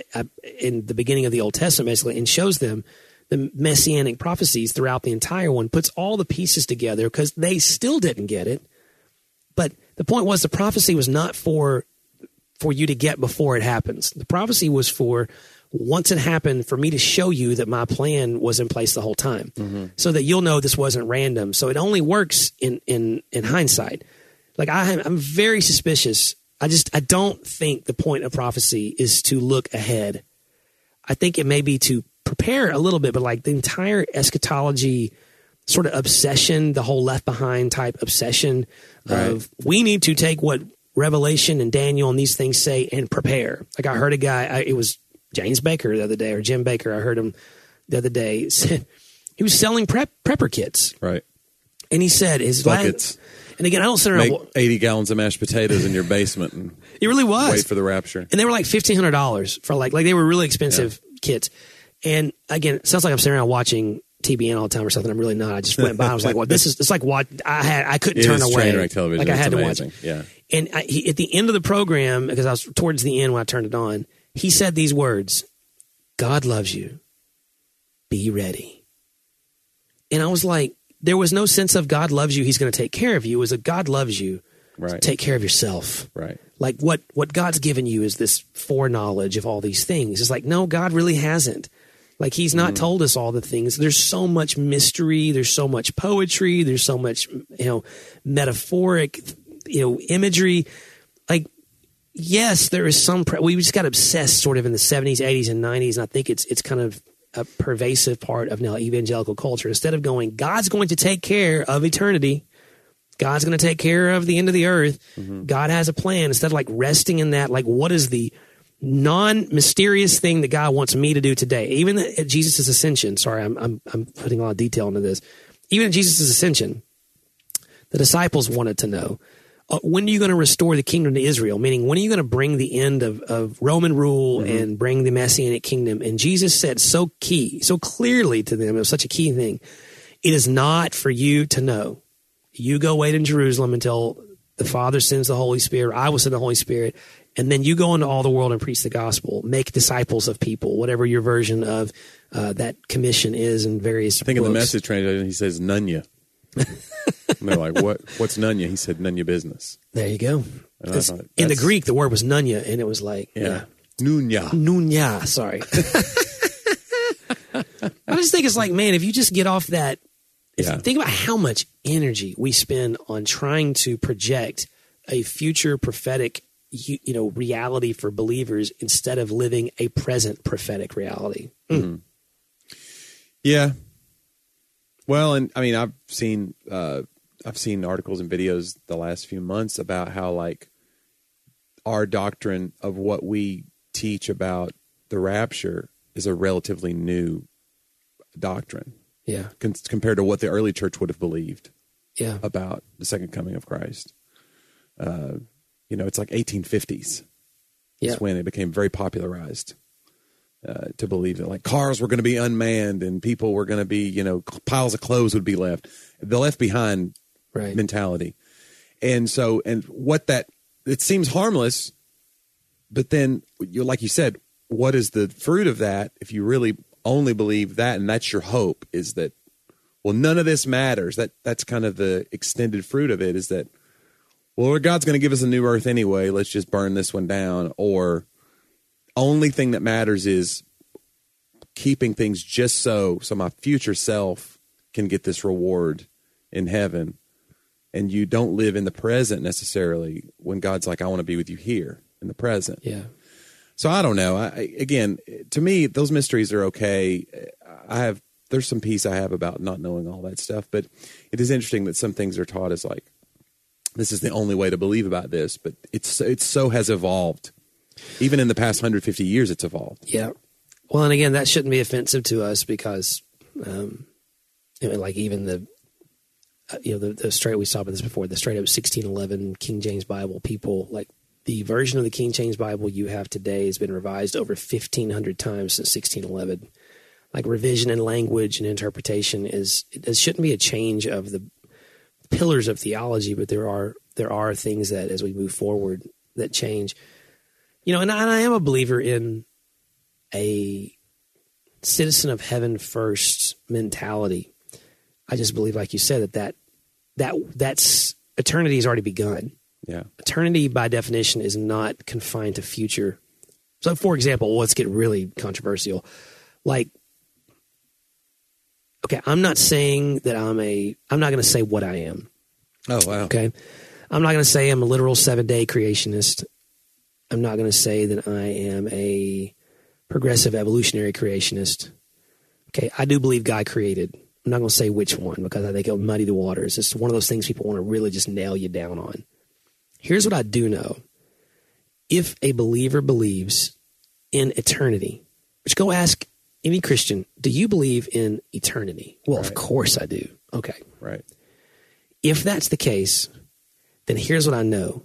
A: the beginning of the Old Testament, basically, and shows them the messianic prophecies throughout the entire one, puts all the pieces together because they still didn't get it. But the point was the prophecy was not for you to get before it happens. The prophecy was for once it happened, for me to show you that my plan was in place the whole time, so that you'll know this wasn't random. So it only works in hindsight. Like I'm very suspicious. I don't think the point of prophecy is to look ahead. I think it may be to prepare a little bit, but like the entire eschatology sort of obsession, the whole Left Behind type obsession of we need to take what Revelation and Daniel and these things say and prepare. Like I heard a guy, it was James Baker the other day, or Jim Baker. I heard him the other day. Said he was selling prepper kits.
B: Right.
A: And he said his
B: buckets.
A: And again, I don't sit around.
B: Make 80 gallons of mashed potatoes in your basement. And
A: it really was.
B: Wait for the rapture.
A: And they were like $1,500 for like they were really expensive kits. And again, it sounds like I'm sitting around watching TBN all the time or something. I'm really not. I just went by. I was like, "Well, it's like what I couldn't
B: It
A: turn
B: is
A: away.
B: Trainwreck television.
A: Like I had
B: It's
A: to watch
B: amazing. Yeah.
A: And at the end of the program, because I was towards the end when I turned it on, he said these words: "God loves you. Be ready." And I was like, there was no sense of God loves you, he's going to take care of you. It was a God loves you.
B: Right.
A: Take care of yourself.
B: Right.
A: Like what God's given you is this foreknowledge of all these things. It's like, no, God really hasn't. Like he's not told us all the things. There's so much mystery. There's so much poetry. There's so much, metaphoric, imagery. Like, yes, there is some, we just got obsessed sort of in the 70s, 80s, and 90s. And I think it's kind of a pervasive part of now evangelical culture. Instead of going, God's going to take care of eternity. God's going to take care of the end of the earth. Mm-hmm. God has a plan. Instead of like resting in that, like what is the non-mysterious thing that God wants me to do today? Even at Jesus' ascension, sorry, I'm putting a lot of detail into this. Even at Jesus' ascension, the disciples wanted to know, when are you going to restore the kingdom to Israel? Meaning, when are you going to bring the end of Roman rule and bring the Messianic kingdom? And Jesus said so clearly to them, it was such a key thing. It is not for you to know. You go wait in Jerusalem until the Father sends the Holy Spirit. I will send the Holy Spirit. And then you go into all the world and preach the gospel. Make disciples of people, whatever your version of that commission is in various
B: I think
A: books.
B: in the Message translation, he says, none ya. And they're like, what's none ya? He said, none ya business.
A: There you go.
B: Thought,
A: in the Greek, the word was nunya, and it was like,
B: Nunya.
A: Nunya, sorry. I just think it's like, man, if you just get off that, you think about how much energy we spend on trying to project a future prophetic, reality for believers instead of living a present prophetic reality.
B: Mm-hmm. Yeah. Well, and I mean, I've seen articles and videos the last few months about how like our doctrine of what we teach about the rapture is a relatively new doctrine.
A: Yeah.
B: Compared to what the early church would have believed.
A: Yeah.
B: About the second coming of Christ. It's like 1850s.
A: Yeah.
B: It's when it became very popularized to believe that like cars were going to be unmanned and people were going to be, piles of clothes would be left. The left behind mentality. And so, it seems harmless, but then like you said, what is the fruit of that if you really only believe that, and that's your hope, is that, well, none of this matters. That's kind of the extended fruit of it, is that, well, God's going to give us a new earth anyway. Let's just burn this one down. Or only thing that matters is keeping things just so my future self can get this reward in heaven. And you don't live in the present necessarily when God's like, I want to be with you here in the present.
A: Yeah.
B: So I don't know. Again, to me, those mysteries are okay. There's some peace I have about not knowing all that stuff, but it is interesting that some things are taught as like, this is the only way to believe about this, but it so has evolved. Even in the past 150 years, it's evolved.
A: Yeah. Well, and again, that shouldn't be offensive to us because, like even the straight, we saw this before, the straight up 1611 King James Bible people, like the version of the King James Bible you have today has been revised over 1,500 times since 1611. Like revision in language and interpretation it shouldn't be a change of the pillars of theology, but there are things that as we move forward that change. And I am a believer in a citizen of heaven first mentality. I just believe, like you said, that's eternity has already begun.
B: Yeah.
A: Eternity by definition is not confined to future. So for example, let's get really controversial. Like, okay, I'm not saying that I'm not going to say what I am.
B: Oh, wow.
A: Okay. I'm not going to say I'm a literal 7-day creationist. I'm not going to say that I am a progressive evolutionary creationist. Okay. I do believe God created. I'm not going to say which one because I think it'll muddy the waters. It's one of those things people want to really just nail you down on. Here's what I do know. If a believer believes in eternity, which go ask any Christian, do you believe in eternity? Well, Of course I do. Okay.
B: Right.
A: If that's the case, then here's what I know.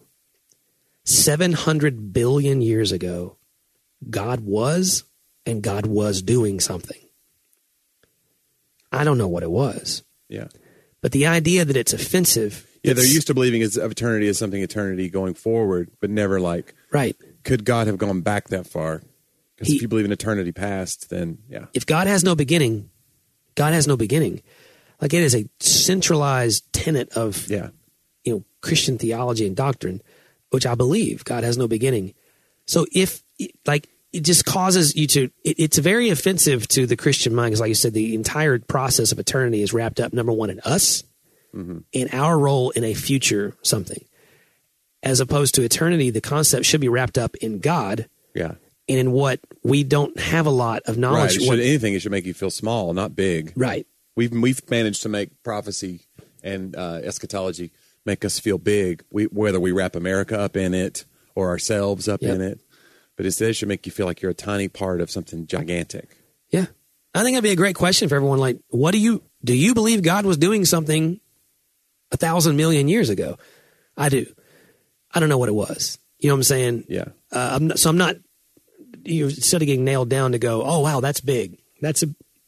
A: 700 billion years ago, God was doing something. I don't know what it was.
B: Yeah.
A: But the idea that it's offensive.
B: Yeah, they're used to believing of eternity as something eternity going forward, but never like,
A: right.
B: Could God have gone back that far? Because if you believe in eternity past, then, yeah.
A: If God has no beginning, God has no beginning. Like it is a centralized tenet of Christian theology and doctrine, which I believe God has no beginning. So if like it just causes you to, it's very offensive to the Christian mind because, like you said, the entire process of eternity is wrapped up, number one, in us, in our role in a future something, as opposed to eternity. The concept should be wrapped up in God, and in what we don't have a lot of knowledge.
B: Right. It should make you feel small, not big.
A: Right.
B: We've managed to make prophecy and eschatology make us feel big, whether we wrap America up in it or ourselves up in it. But instead, it should make you feel like you're a tiny part of something gigantic.
A: Yeah. I think that'd be a great question for everyone. Like, do you believe God was doing something 1,000 million years ago? I do. I don't know what it was. You know what I'm saying?
B: Yeah.
A: I'm not, instead of getting nailed down to go, oh, wow, that's big. That's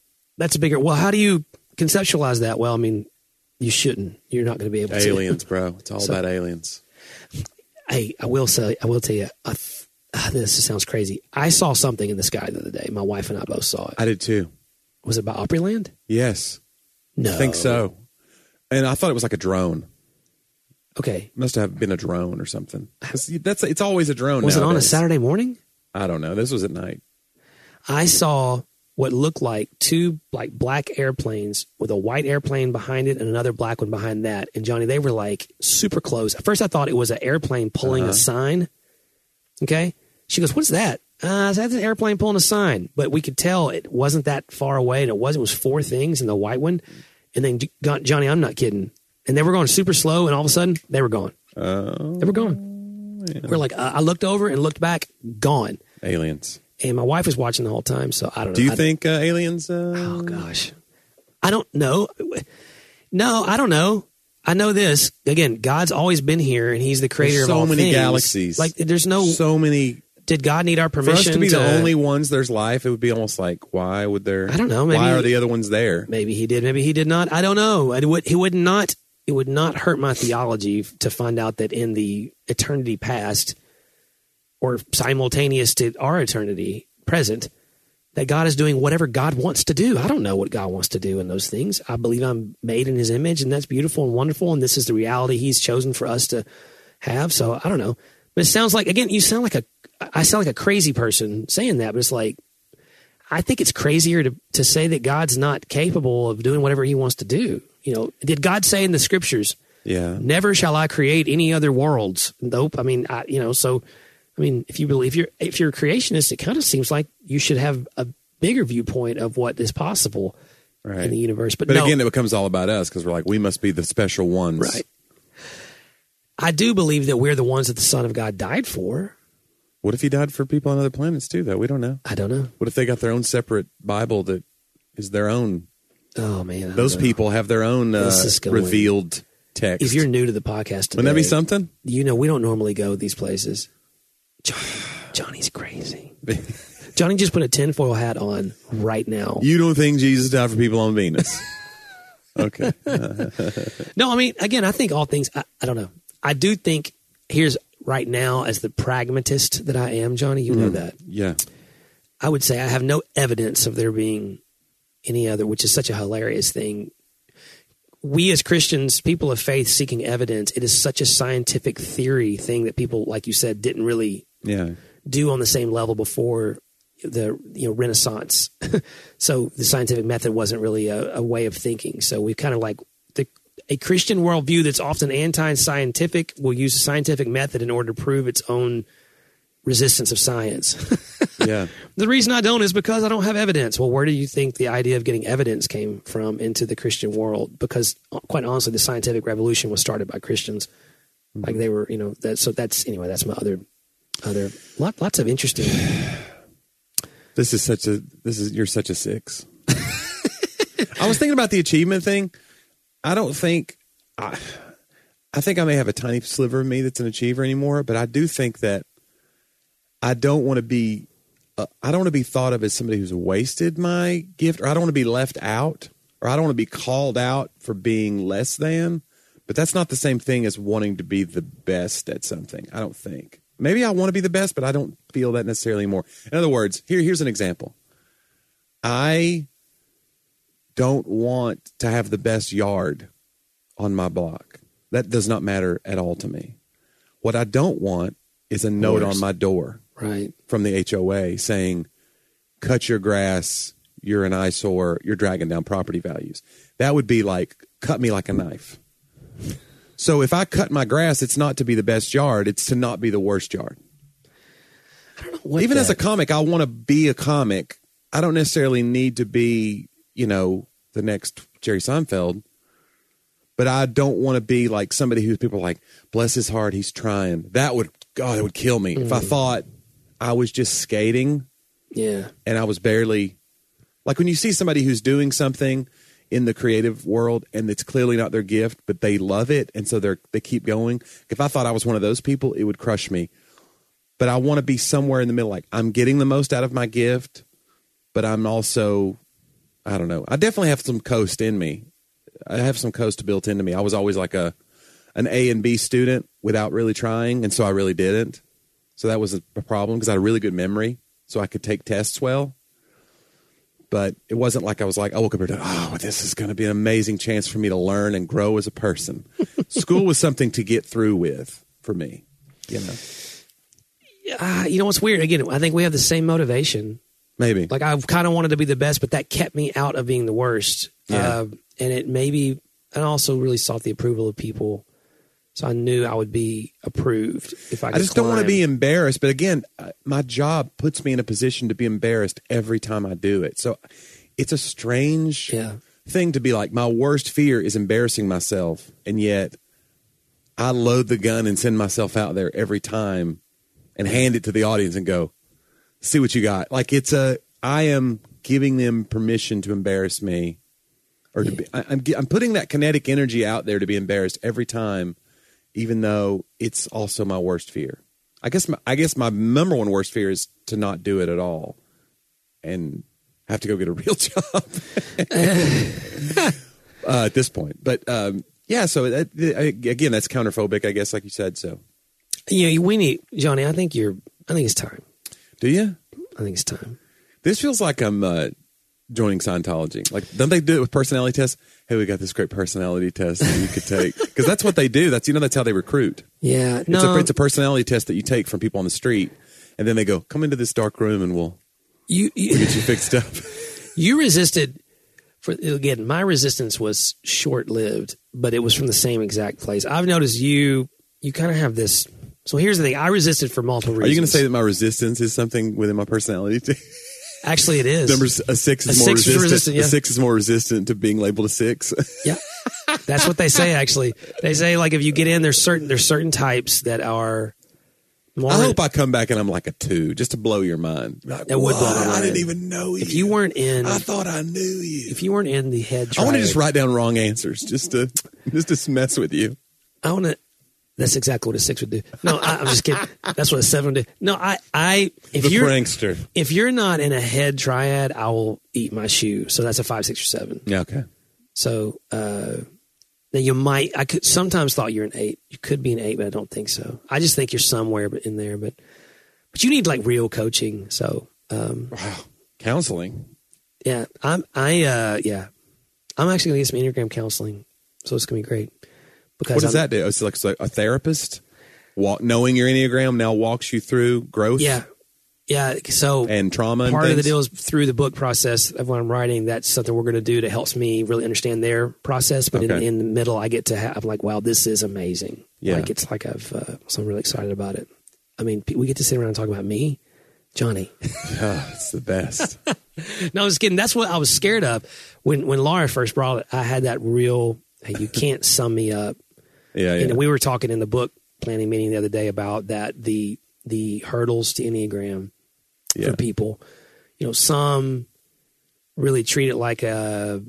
A: a bigger, well, how do you conceptualize that? Well, I mean, you shouldn't. You're not going to be able to.
B: Aliens, bro. It's all about aliens.
A: Hey, I will tell you, this sounds crazy. I saw something in the sky the other day. My wife and I both saw it.
B: I did too.
A: Was it by Opryland?
B: Yes.
A: No.
B: I think so. And I thought it was like a drone.
A: Okay.
B: Must have been a drone or something. It's always a drone.
A: Was
B: nowadays.
A: it on a Saturday morning?
B: I don't know. This was at night.
A: I saw what looked like two like black airplanes with a white airplane behind it and another black one behind that. And Johnny, they were like super close. At first I thought it was an airplane pulling a sign. Okay. She goes, what's that? That's an airplane pulling a sign. But we could tell it wasn't that far away. And it was 4 things in the white one. And then Johnny, I'm not kidding. And they were going super slow. And all of a sudden they were gone. They were gone. Yeah. We're like, I looked over and looked back, gone.
B: Aliens.
A: And my wife was watching the whole time, so I don't know.
B: Do you think aliens?
A: Oh, gosh. I don't know. No, I don't know. I know this. Again, God's always been here, and he's the creator of all things.
B: So many galaxies.
A: Like, there's no...
B: So many...
A: Did God need our permission
B: for us to be the only ones there's life? It would be almost like, why would there...
A: I don't know. Maybe,
B: why are the other ones there?
A: Maybe he did. Maybe he did not. I don't know. It would not hurt my theology to find out that in the eternity past... or simultaneous to our eternity present, that God is doing whatever God wants to do. I don't know what God wants to do in those things. I believe I'm made in his image, and that's beautiful and wonderful, and this is the reality he's chosen for us to have. So I don't know. But it sounds like, again, I sound like a crazy person saying that, but it's like, I think it's crazier to say that God's not capable of doing whatever he wants to do. You know, did God say in the scriptures, never shall I create any other worlds? Nope. I mean, if you're a creationist, it kind of seems like you should have a bigger viewpoint of what is possible in the universe. But no,
B: again, it becomes all about us because we're like, we must be the special ones.
A: Right. I do believe that we're the ones that the Son of God died for.
B: What if he died for people on other planets too, though? We don't know.
A: I don't know.
B: What if they got their own separate Bible that is their own?
A: Oh, man.
B: Those people have their own revealed text.
A: If you're new to the podcast today.
B: Wouldn't that be something?
A: You know, we don't normally go these places. Johnny's crazy. Johnny just put a tinfoil hat on right now.
B: You don't think Jesus died for people on Venus? Okay.
A: No, I mean, again, I think all things, I don't know. I do think, here's right now, as the pragmatist that I am, Johnny, you know that.
B: Yeah.
A: I would say I have no evidence of there being any other, which is such a hilarious thing. We as Christians, people of faith seeking evidence, it is such a scientific theory thing that people, like you said, didn't really do on the same level before the Renaissance. So the scientific method wasn't really a way of thinking. So we kind of like a Christian worldview that's often anti-scientific will use a scientific method in order to prove its own resistance of science.
B: Yeah.
A: The reason I don't is because I don't have evidence. Well, where do you think the idea of getting evidence came from into the Christian world? Because quite honestly, the scientific revolution was started by Christians. Like they were, that's my other lots of interesting.
B: You're such a 6. I was thinking about the achievement thing. I think I may have a tiny sliver of me that's an achiever anymore, but I do think that I don't want to be thought of as somebody who's wasted my gift, or I don't want to be left out. or I don't want to be called out for being less than, but that's not the same thing as wanting to be the best at something, I don't think. Maybe I want to be the best, but I don't feel that necessarily anymore. In other words, here's an example. I don't want to have the best yard on my block. That does not matter at all to me. What I don't want is a note on my door from the HOA saying, cut your grass, you're an eyesore, you're dragging down property values. That would be like, cut me like a knife. So if I cut my grass, it's not to be the best yard, it's to not be the worst yard.
A: I don't know what
B: Even as a comic, I want to be a comic. I don't necessarily need to be, the next Jerry Seinfeld, but I don't want to be like somebody who people are like, bless his heart, he's trying. That would kill me. If I thought I was just skating.
A: Yeah.
B: And I was barely, like when you see somebody who's doing something in the creative world and it's clearly not their gift, but they love it. And so they keep going. If I thought I was one of those people, it would crush me. But I want to be somewhere in the middle. Like I'm getting the most out of my gift, but I'm also, I don't know. I definitely have some coast in me. I have some coast built into me. I was always like an A and B student without really trying. And so I really didn't. So that was a problem because I had a really good memory. So I could take tests well. But it wasn't like I was like, I woke up and this is going to be an amazing chance for me to learn and grow as a person. School was something to get through with for me,
A: You know what's weird? Again, I think we have the same motivation.
B: Maybe.
A: Like I kind of wanted to be the best, but that kept me out of being the worst.
B: Yeah.
A: And it maybe, I also really sought the approval of people. So I knew I would be approved if I could
B: just don't want to be embarrassed. But again, my job puts me in a position to be embarrassed every time I do it. So it's a strange thing to be like, my worst fear is embarrassing myself. And yet I load the gun and send myself out there every time and hand it to the audience and go, see what you got. Like I am giving them permission to embarrass me. Or to be, I'm putting that kinetic energy out there to be embarrassed every time. Even though it's also my worst fear. I guess my number one worst fear is to not do it at all and have to go get a real job at this point. But so again, that's counterphobic, I guess, like you said. So
A: we need Johnny. I think it's time.
B: Do you?
A: I think it's time.
B: This feels like I'm joining Scientology. Like, don't they do it with personality tests? Hey, we got this great personality test that you could take. Because that's what they do. That's how they recruit.
A: Yeah.
B: It's a personality test that you take from people on the street. And then they go, come into this dark room and we'll get you fixed up.
A: You resisted. Again, my resistance was short-lived, but it was from the same exact place. I've noticed you kind of have this. So here's the thing. I resisted for multiple reasons.
B: Are you going to say that my resistance is something within my personality?
A: Actually, it is.
B: A 6 is more resistant. A 6 is more resistant to being labeled a 6.
A: Yeah, that's what they say. Actually, they say like if you get in, there's certain types that are more. I
B: hope I come back and I'm like a 2, just to blow your mind. Like,
A: that would blow my mind.
B: I didn't even know you.
A: If you weren't in,
B: I thought I knew you.
A: If you weren't in the head, triad,
B: I want to just write down wrong answers just to mess with you.
A: I want to. That's exactly what a 6 would do. No, I'm just kidding. That's what a 7 would do. No, if you're
B: prankster.
A: If you're not in a head triad, I will eat my shoe. So that's a 5, 6, or 7.
B: Yeah. Okay.
A: So then I could sometimes thought you're an 8. You could be an 8, but I don't think so. I just think you're somewhere in there. But you need like real coaching. So
B: wow, counseling.
A: Yeah, I'm actually gonna get some Enneagram counseling. So it's gonna be great. Because
B: what does that do? It's like a therapist knowing your Enneagram now walks you through growth.
A: Yeah. So
B: and trauma.
A: Part of the deal is through the book process of what I'm writing. That's something we're going to do that helps me really understand their process. But in the middle, I get to I'm like, wow, this is amazing. Yeah. Like it's like so I'm really excited about it. I mean, we get to sit around and talk about me, Johnny.
B: It's the best.
A: No, I was kidding. That's what I was scared of when Laura first brought it. I had that real. Hey, you can't sum me up.
B: Yeah.
A: And we were talking in the book planning meeting the other day about that the hurdles to Enneagram for people. Some really treat it like a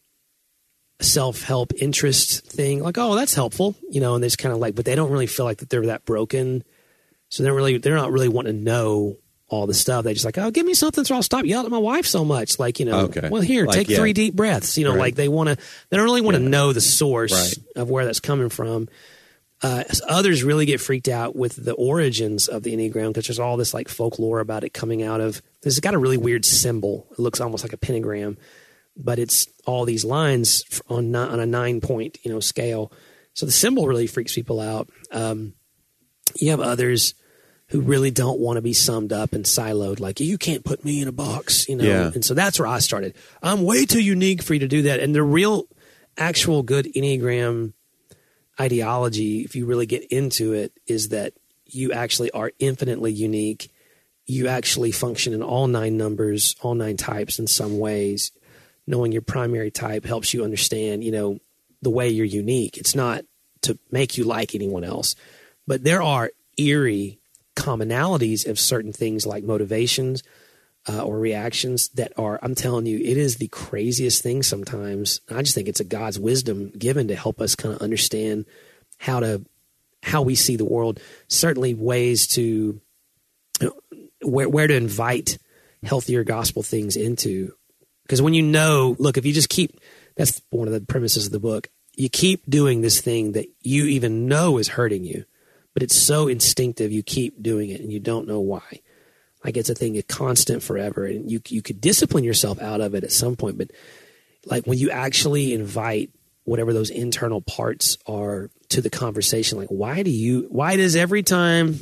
A: self-help interest thing, like, oh, that's helpful, and there's kind of like, but they don't really feel like that they're that broken, so they're not really wanting to know all the stuff. They just like, oh, give me something so I'll stop yelling at my wife so much. Like, well, here, like, take 3 deep breaths. Like they don't really want to know the source of where that's coming from. Others really get freaked out with the origins of the Enneagram because there's all this like folklore about it coming out of. It's got a really weird symbol. It looks almost like a pentagram, but it's all these lines on a 9-point scale. So the symbol really freaks people out. You have others who really don't want to be summed up and siloed. Like, you can't put me in a box, And so that's where I started. I'm way too unique for you to do that. And the real, actual good Enneagram ideology, if you really get into it, is that you actually are infinitely unique. You actually function in all 9 numbers, all 9 types in some ways. Knowing your primary type helps you understand, the way you're unique. It's not to make you like anyone else, but there are eerie commonalities of certain things like motivations or reactions that are, I'm telling you, it is the craziest thing sometimes. I just think it's a God's wisdom given to help us kind of understand how we see the world. Certainly ways to, where to invite healthier gospel things into. Because when look, if you just keep, that's one of the premises of the book, you keep doing this thing that you even know is hurting you, but it's so instinctive, you keep doing it and you don't know why. Like, it's a thing, it's constant forever, and you could discipline yourself out of it at some point. But like, when you actually invite whatever those internal parts are to the conversation, like, why does every time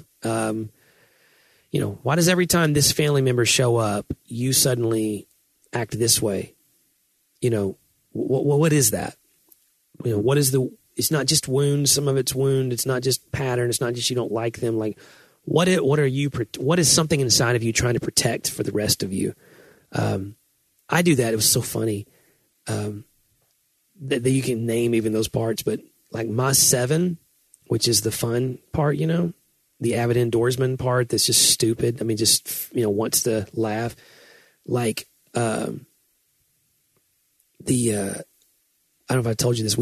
A: this family member show up, you suddenly act this way? What is that? What is it's not just wound. Some of it's wound. It's not just pattern. It's not just you don't like them. Like, what is something inside of you trying to protect for the rest of you? I do that. It was so funny that you can name even those parts, but like my 7, which is the fun part, the avid indoorsman part that's just stupid. I mean, just, wants to laugh. Like, I don't know if I told you this.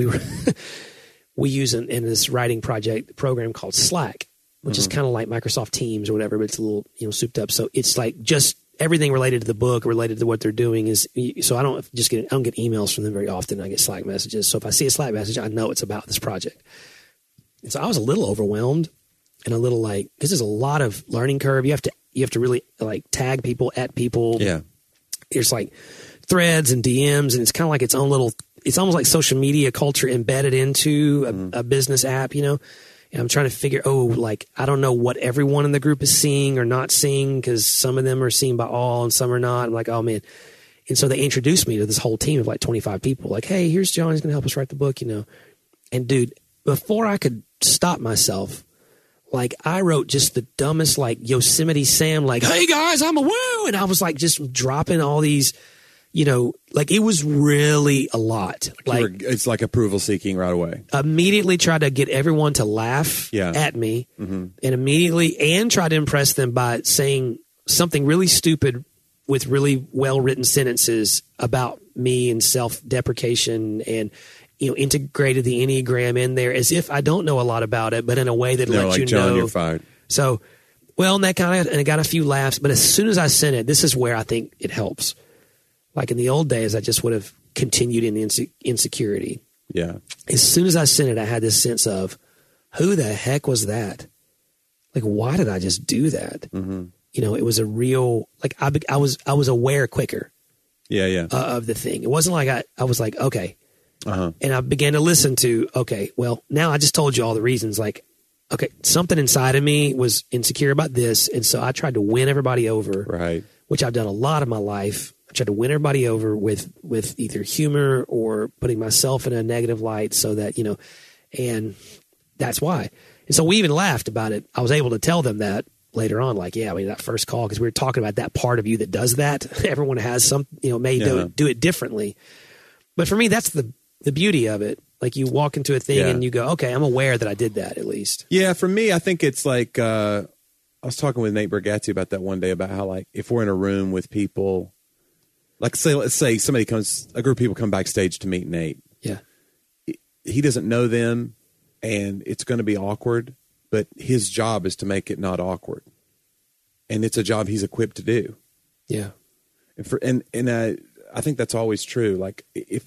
A: We use in this writing program called Slack, which is kind of like Microsoft Teams or whatever, but it's a little, souped up. So it's like just everything related to the book, related to what they're doing is, so I don't get emails from them very often. I get Slack messages. So if I see a Slack message, I know it's about this project. And so I was a little overwhelmed and a little because there's a lot of learning curve. You have to really like tag people, at people.
B: Yeah.
A: There's like threads and DMs, and it's kind of like its own little, it's almost like social media culture embedded into a business app, And I'm trying to figure, I don't know what everyone in the group is seeing or not seeing, because some of them are seen by all and some are not. I'm like, oh, man. And so they introduced me to this whole team of like 25 people. Like, hey, here's John. He's going to help us write the book, And, dude, before I could stop myself, like, I wrote just the dumbest, like, Yosemite Sam, like, hey, guys, I'm a woo. And I was, like, just dropping all these, like, it was really a lot. Like,
B: it's like approval seeking right away.
A: Immediately tried to get everyone to laugh at me, and tried to impress them by saying something really stupid with really well-written sentences about me and self-deprecation, and, integrated the Enneagram in there as if I don't know a lot about it, but in a way that lets you
B: John,
A: know.
B: You're fired.
A: So, and it got a few laughs, but as soon as I sent it, this is where I think it helps. Like in the old days, I just would have continued in the insecurity.
B: Yeah.
A: As soon as I sent it, I had this sense of, who the heck was that? Like, why did I just do that? Mm-hmm. It was a real, like, I was aware quicker.
B: Yeah.
A: Of the thing. It wasn't like I was like, okay. Uh-huh. And I began to listen to, okay, well, now I just told you all the reasons. Like, okay, something inside of me was insecure about this. And so I tried to win everybody over.
B: Right.
A: Which I've done a lot of my life. I tried to win everybody over with either humor or putting myself in a negative light so that, and that's why. And so we even laughed about it. I was able to tell them that later on, like, that first call, because we were talking about that part of you that does that. Everyone has some, may do it differently. But for me, that's the beauty of it. Like, you walk into a thing and you go, okay, I'm aware that I did that at least. Yeah,
B: for me, I think it's like, I was talking with Nate Bargatze about that one day, about how, like, if we're in a room with people, like, let's say a group of people come backstage to meet Nate.
A: Yeah.
B: He doesn't know them, and it's going to be awkward, but his job is to make it not awkward. and it's a job he's equipped to do.
A: Yeah.
B: And I think that's always true. Like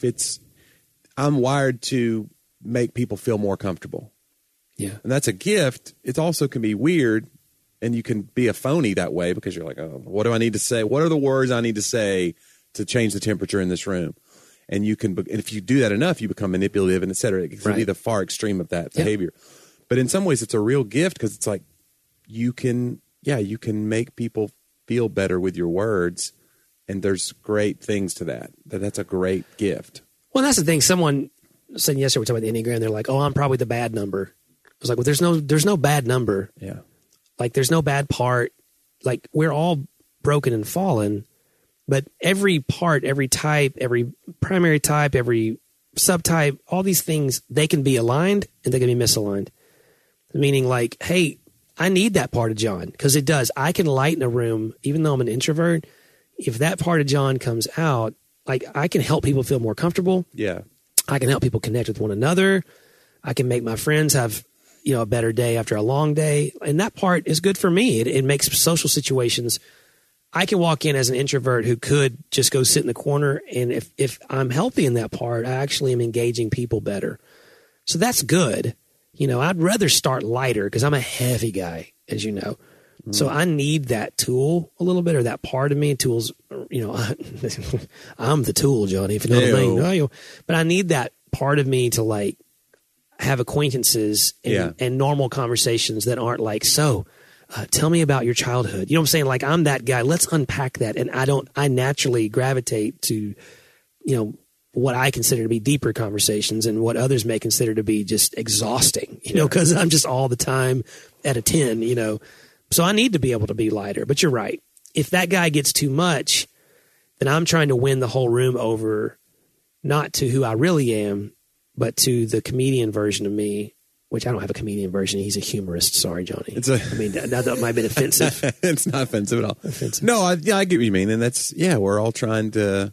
B: I'm wired to make people feel more comfortable.
A: Yeah.
B: And that's a gift. It also can be weird, and you can be a phony that way because you're like, oh, what do I need to say? What are the words I need to say to change the temperature in this room? And and if you do that enough, you become manipulative and et cetera. It can be the far extreme of that behavior. But in some ways, it's a real gift because it's like you can make people feel better with your words. And there's great things to that. That's a great gift.
A: Well, that's the thing. Someone said yesterday, we're talking about the Enneagram. They're like, "Oh, I'm probably the bad number." I was like, "Well, there's no bad number.
B: Yeah,
A: like there's no bad part. Like we're all broken and fallen, but every part, every type, every primary type, every subtype, all these things, they can be aligned and they can be misaligned. Meaning, like, hey, I need that part of John because it does. I can lighten a room, even though I'm an introvert. If that part of John comes out, like I can help people feel more comfortable.
B: Yeah.
A: I can help people connect with one another. I can make my friends have, a better day after a long day. And that part is good for me. It makes social situations. I can walk in as an introvert who could just go sit in the corner. And if I'm healthy in that part, I actually am engaging people better. So that's good. I'd rather start lighter because I'm a heavy guy, as you know. So I need that tool a little bit, or that part of me. Tools, I'm the tool, Johnny, if you know what I mean. But I need that part of me to like have acquaintances and normal conversations that aren't like, tell me about your childhood. You know what I'm saying? Like I'm that guy. Let's unpack that. And I naturally gravitate to, what I consider to be deeper conversations and what others may consider to be just exhausting, because I'm just all the time at a 10, So I need to be able to be lighter. But you're right. If that guy gets too much, then I'm trying to win the whole room over, not to who I really am, but to the comedian version of me, which I don't have a comedian version. He's a humorist. Sorry, Johnny. That might have been offensive.
B: It's not offensive at all. No, I get what you mean. And that's, we're all trying to,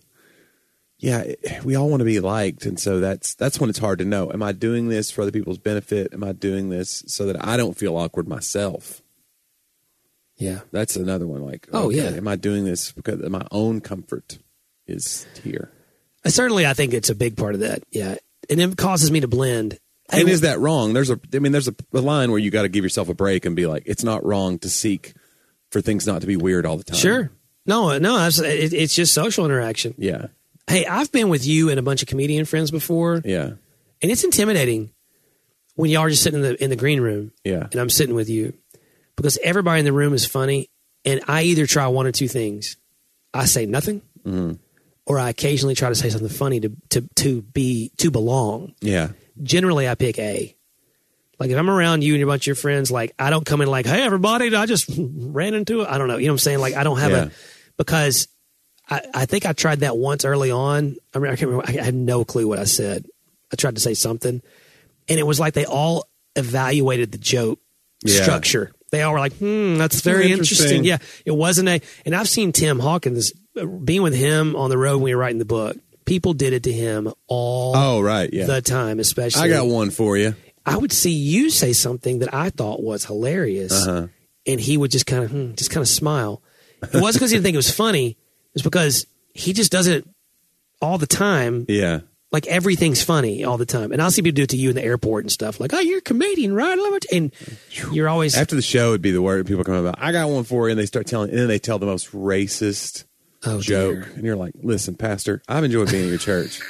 B: we all want to be liked. And so that's when it's hard to know. Am I doing this for other people's benefit? Am I doing this so that I don't feel awkward myself?
A: Yeah.
B: That's another one. Like, am I doing this because my own comfort is here?
A: I think it's a big part of that. Yeah. And it causes me to blend.
B: And is that wrong? There's a line where you got to give yourself a break and be like, it's not wrong to seek for things not to be weird all the time.
A: Sure. No, it's just social interaction.
B: Yeah.
A: Hey, I've been with you and a bunch of comedian friends before.
B: Yeah.
A: And it's intimidating when y'all are just sitting in the green room.
B: Yeah.
A: And I'm sitting with you. Because everybody in the room is funny, and I either try one or two things. I say nothing, or I occasionally try to say something funny to belong.
B: Yeah.
A: Generally, I pick A. Like if I'm around you and a bunch of your friends, like I don't come in like, "Hey, everybody, I just ran into it." I don't know. You know what I'm saying? Like I don't have because I think I tried that once early on. I can't remember. I had no clue what I said. I tried to say something, and it was like they all evaluated the joke structure. They all were like, that's very interesting. Yeah, it wasn't and I've seen Tim Hawkins, being with him on the road when we were writing the book, people did it to him all the time, especially.
B: I got one for you.
A: I would see you say something that I thought was hilarious, and he would just kind of smile. It wasn't because he didn't think it was funny. It's because he just does it all the time.
B: Yeah.
A: Like everything's funny all the time. And I'll see people do it to you in the airport and stuff. Like, oh, you're a comedian, right? And you're always...
B: After the show would be the word people come about, I got one for you. And they start telling, and then they tell the most racist joke. Dear. And you're like, listen, Pastor, I've enjoyed being in your church.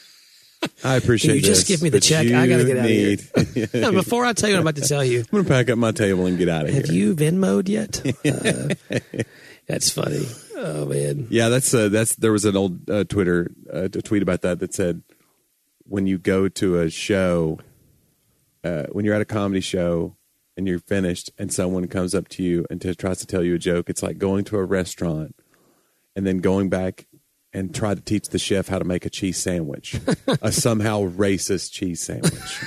B: I appreciate
A: you just give me the check. I got to get out of here. No, before I tell you what I'm about to tell you.
B: I'm going to pack up my table and get out of here.
A: Have you Venmo'd yet? That's funny. Oh, man.
B: Yeah, there was an old Twitter tweet about that said, when you go to a show, when you're at a comedy show and you're finished and someone comes up to you and tries to tell you a joke, it's like going to a restaurant and then going back and try to teach the chef how to make a cheese sandwich, a somehow racist cheese sandwich.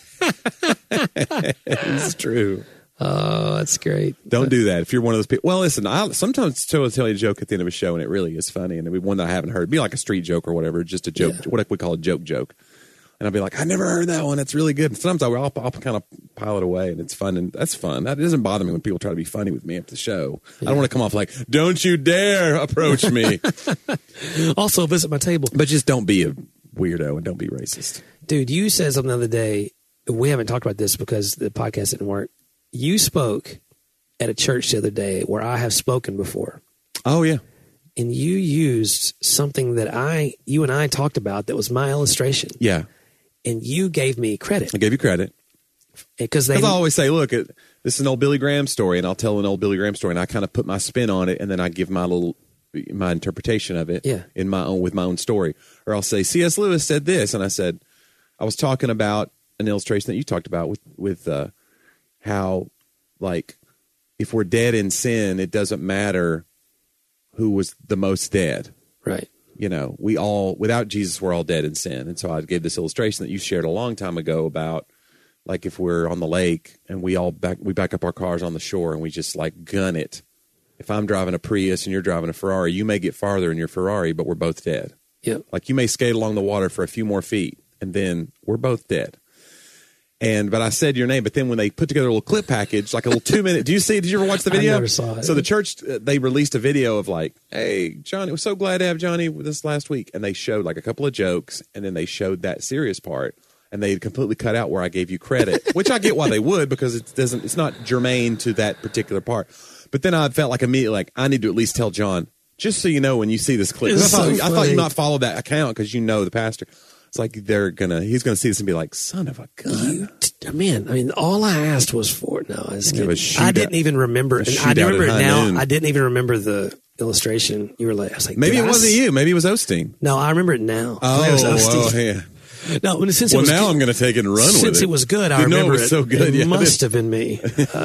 B: It's true.
A: Oh, that's great.
B: Don't do that if you're one of those people. Well, listen, I'll sometimes tell you a joke at the end of a show, and it really is funny, and it'll be one that I haven't heard. It'd be like a street joke or whatever, just a joke, what we call a joke. And I'll be like, I never heard that one. That's really good. And sometimes I'll kind of pile it away, and it's fun. And that's fun. That doesn't bother me when people try to be funny with me after the show. Yeah. I don't want to come off like, don't you dare approach me.
A: Also, visit my table.
B: But just don't be a weirdo and don't be racist.
A: Dude, you said something the other day. We haven't talked about this because the podcast didn't work. You spoke at a church the other day where I have spoken before.
B: Oh, yeah.
A: And you used something that you and I talked about that was my illustration.
B: Yeah.
A: And you gave me credit.
B: I gave you credit. Because I always say, look, this is an old Billy Graham story, and I'll tell an old Billy Graham story, and I kind of put my spin on it, and then I give my interpretation of it with my own story. Or I'll say, C.S. Lewis said this, and I was talking about an illustration that you talked about with how, like, if we're dead in sin, it doesn't matter who was the most dead.
A: Right.
B: You know, without Jesus, we're all dead in sin. And so I gave this illustration that you shared a long time ago about, like, if we're on the lake and we back up our cars on the shore and we just, like, gun it. If I'm driving a Prius and you're driving a Ferrari, you may get farther in your Ferrari, but we're both dead.
A: Yep.
B: Like, you may skate along the water for a few more feet, and then we're both dead. But I said your name, but then when they put together a little clip package, like a little 2-minute, did you ever watch the video?
A: I never saw it.
B: So the church, they released a video of like, hey, Johnny, we're so glad to have Johnny with us last week. And they showed like a couple of jokes, and then they showed that serious part, and they completely cut out where I gave you credit, which I get why they would, because it's not germane to that particular part. But then I felt like immediately, like, I need to at least tell John, just so you know when you see this clip. I thought you might follow that account because you know the pastor. It's like he's gonna see this and be like, son of a gun.
A: Man, I mean, all I asked was for it. No,
B: I
A: didn't even remember. And I remember it now. I didn't even remember the illustration. You were like, I was like,
B: maybe it wasn't you. Maybe it was Osteen.
A: No, I remember it now.
B: Oh, yeah.
A: No, I'm going
B: to take it and run with it.
A: Since it was good, I remember
B: it was so good.
A: It must have been me.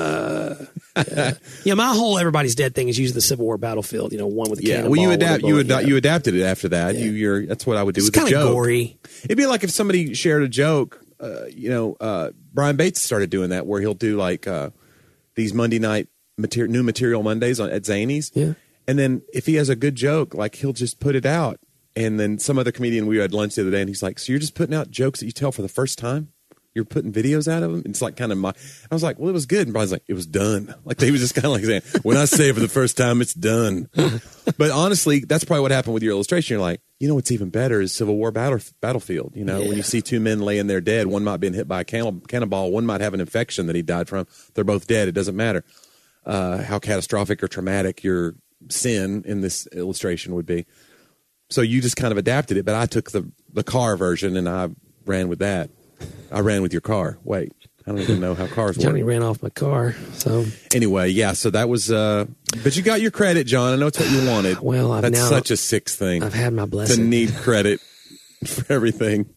A: Yeah, my whole "everybody's dead" thing is using the Civil War battlefield. You know, one with the cannonball.
B: Well, you adapted it after that. Yeah. That's what I would do with the joke. It's kind of
A: gory.
B: It'd be like if somebody shared a joke. Brian Bates started doing that, where he'll do like these Monday night new material Mondays at Zany's.
A: Yeah,
B: and then if he has a good joke, like he'll just put it out. And then some other comedian, we had lunch the other day, and he's like, so you're just putting out jokes that you tell for the first time? You're putting videos out of them? It's like kind of I was like, well, it was good. And Brian's like, it was done. Like they was just kind of like saying, when I say it for the first time, it's done. But honestly, that's probably what happened with your illustration. You're like, you know what's even better is Civil War battlefield. You know, when you see two men laying there dead, one might have been hit by a cannonball, one might have an infection that he died from. They're both dead. It doesn't matter how catastrophic or traumatic your sin in this illustration would be. So you just kind of adapted it, but I took the car version and I ran with that. I ran with your car. Wait, I don't even know how cars work.
A: Johnny ran off my car. So
B: anyway, yeah. So that was. But you got your credit, John. I know it's what you wanted.
A: Well,
B: that's such a sick thing.
A: I've had my blessing
B: to need credit for everything.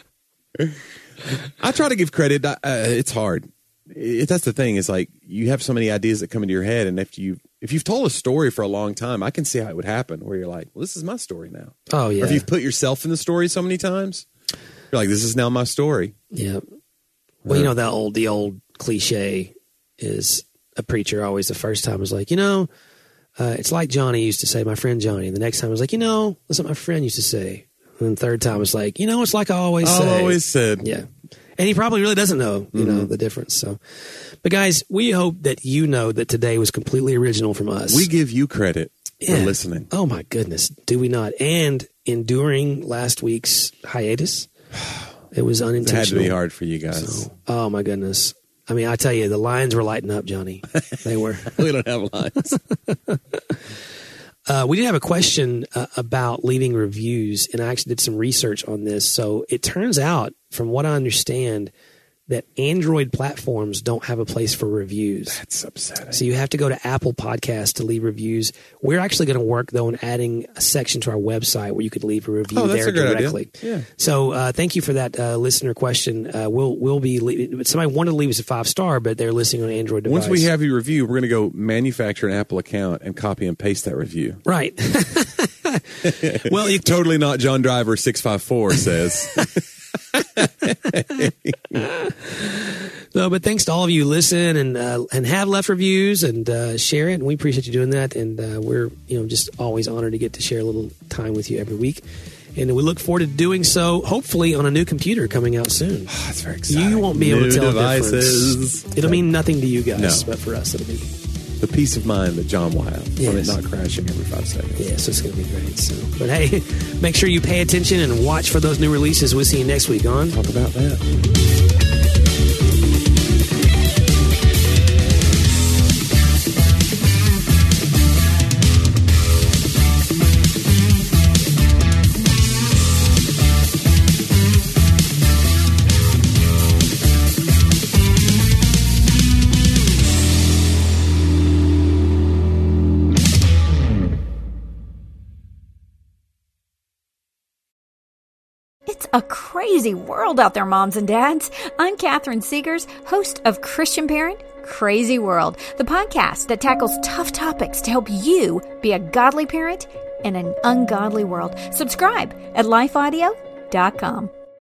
B: I try to give credit. It's hard. That's the thing. Is like you have so many ideas that come into your head, and if you've told a story for a long time, I can see how it would happen. Where you're like, well, this is my story now.
A: Oh yeah.
B: Or if you've put yourself in the story so many times, you're like, this is now my story.
A: Yeah. Well, you know the old cliche is a preacher always the first time was like, it's like Johnny used to say, my friend Johnny. And the next time was like, that's what my friend used to say. And the third time was like, it's like I always say.
B: I always said.
A: Yeah. And he probably really doesn't know, the difference. So, but guys, we hope that you know that today was completely original from us.
B: We give you credit for listening.
A: Oh my goodness, do we not? And enduring last week's hiatus, it was unintentional.
B: It had to be hard for you guys.
A: So, oh my goodness. I mean, I tell you, the lines were lighting up, Johnny. They were.
B: We don't have lines.
A: We did have a question about leaving reviews, and I actually did some research on this. So it turns out, from what I understand, that Android platforms don't have a place for reviews.
B: That's upsetting.
A: So you have to go to Apple Podcasts to leave reviews. We're actually going to work, though, on adding a section to our website where you could leave a review there directly.
B: Yeah.
A: So thank you for that listener question. We'll be somebody wanted to leave us a 5-star, but they're listening on an Android device.
B: Once we have your review, we're going to go manufacture an Apple account and copy and paste that review.
A: Right. Well,
B: totally not John Driver 654 says.
A: No, but thanks to all of you who listen and have left reviews and share it, and we appreciate you doing that. And we're just always honored to get to share a little time with you every week. And we look forward to doing so, hopefully, on a new computer coming out soon.
B: Oh, that's very exciting.
A: You won't be able to tell
B: devices.
A: the difference. It'll mean nothing to you guys,
B: No.
A: but for us, it'll be.
B: The peace of mind that John will have from it
A: Yes.
B: not crashing every 5 seconds.
A: Yes, it's going to be great. So, but hey, make sure you pay attention and watch for those new releases. We'll see you next week on
B: Talk about that.
C: It's a crazy world out there, moms and dads. I'm Catherine Segars, host of Christian Parent Crazy World, the podcast that tackles tough topics to help you be a godly parent in an ungodly world. Subscribe at lifeaudio.com.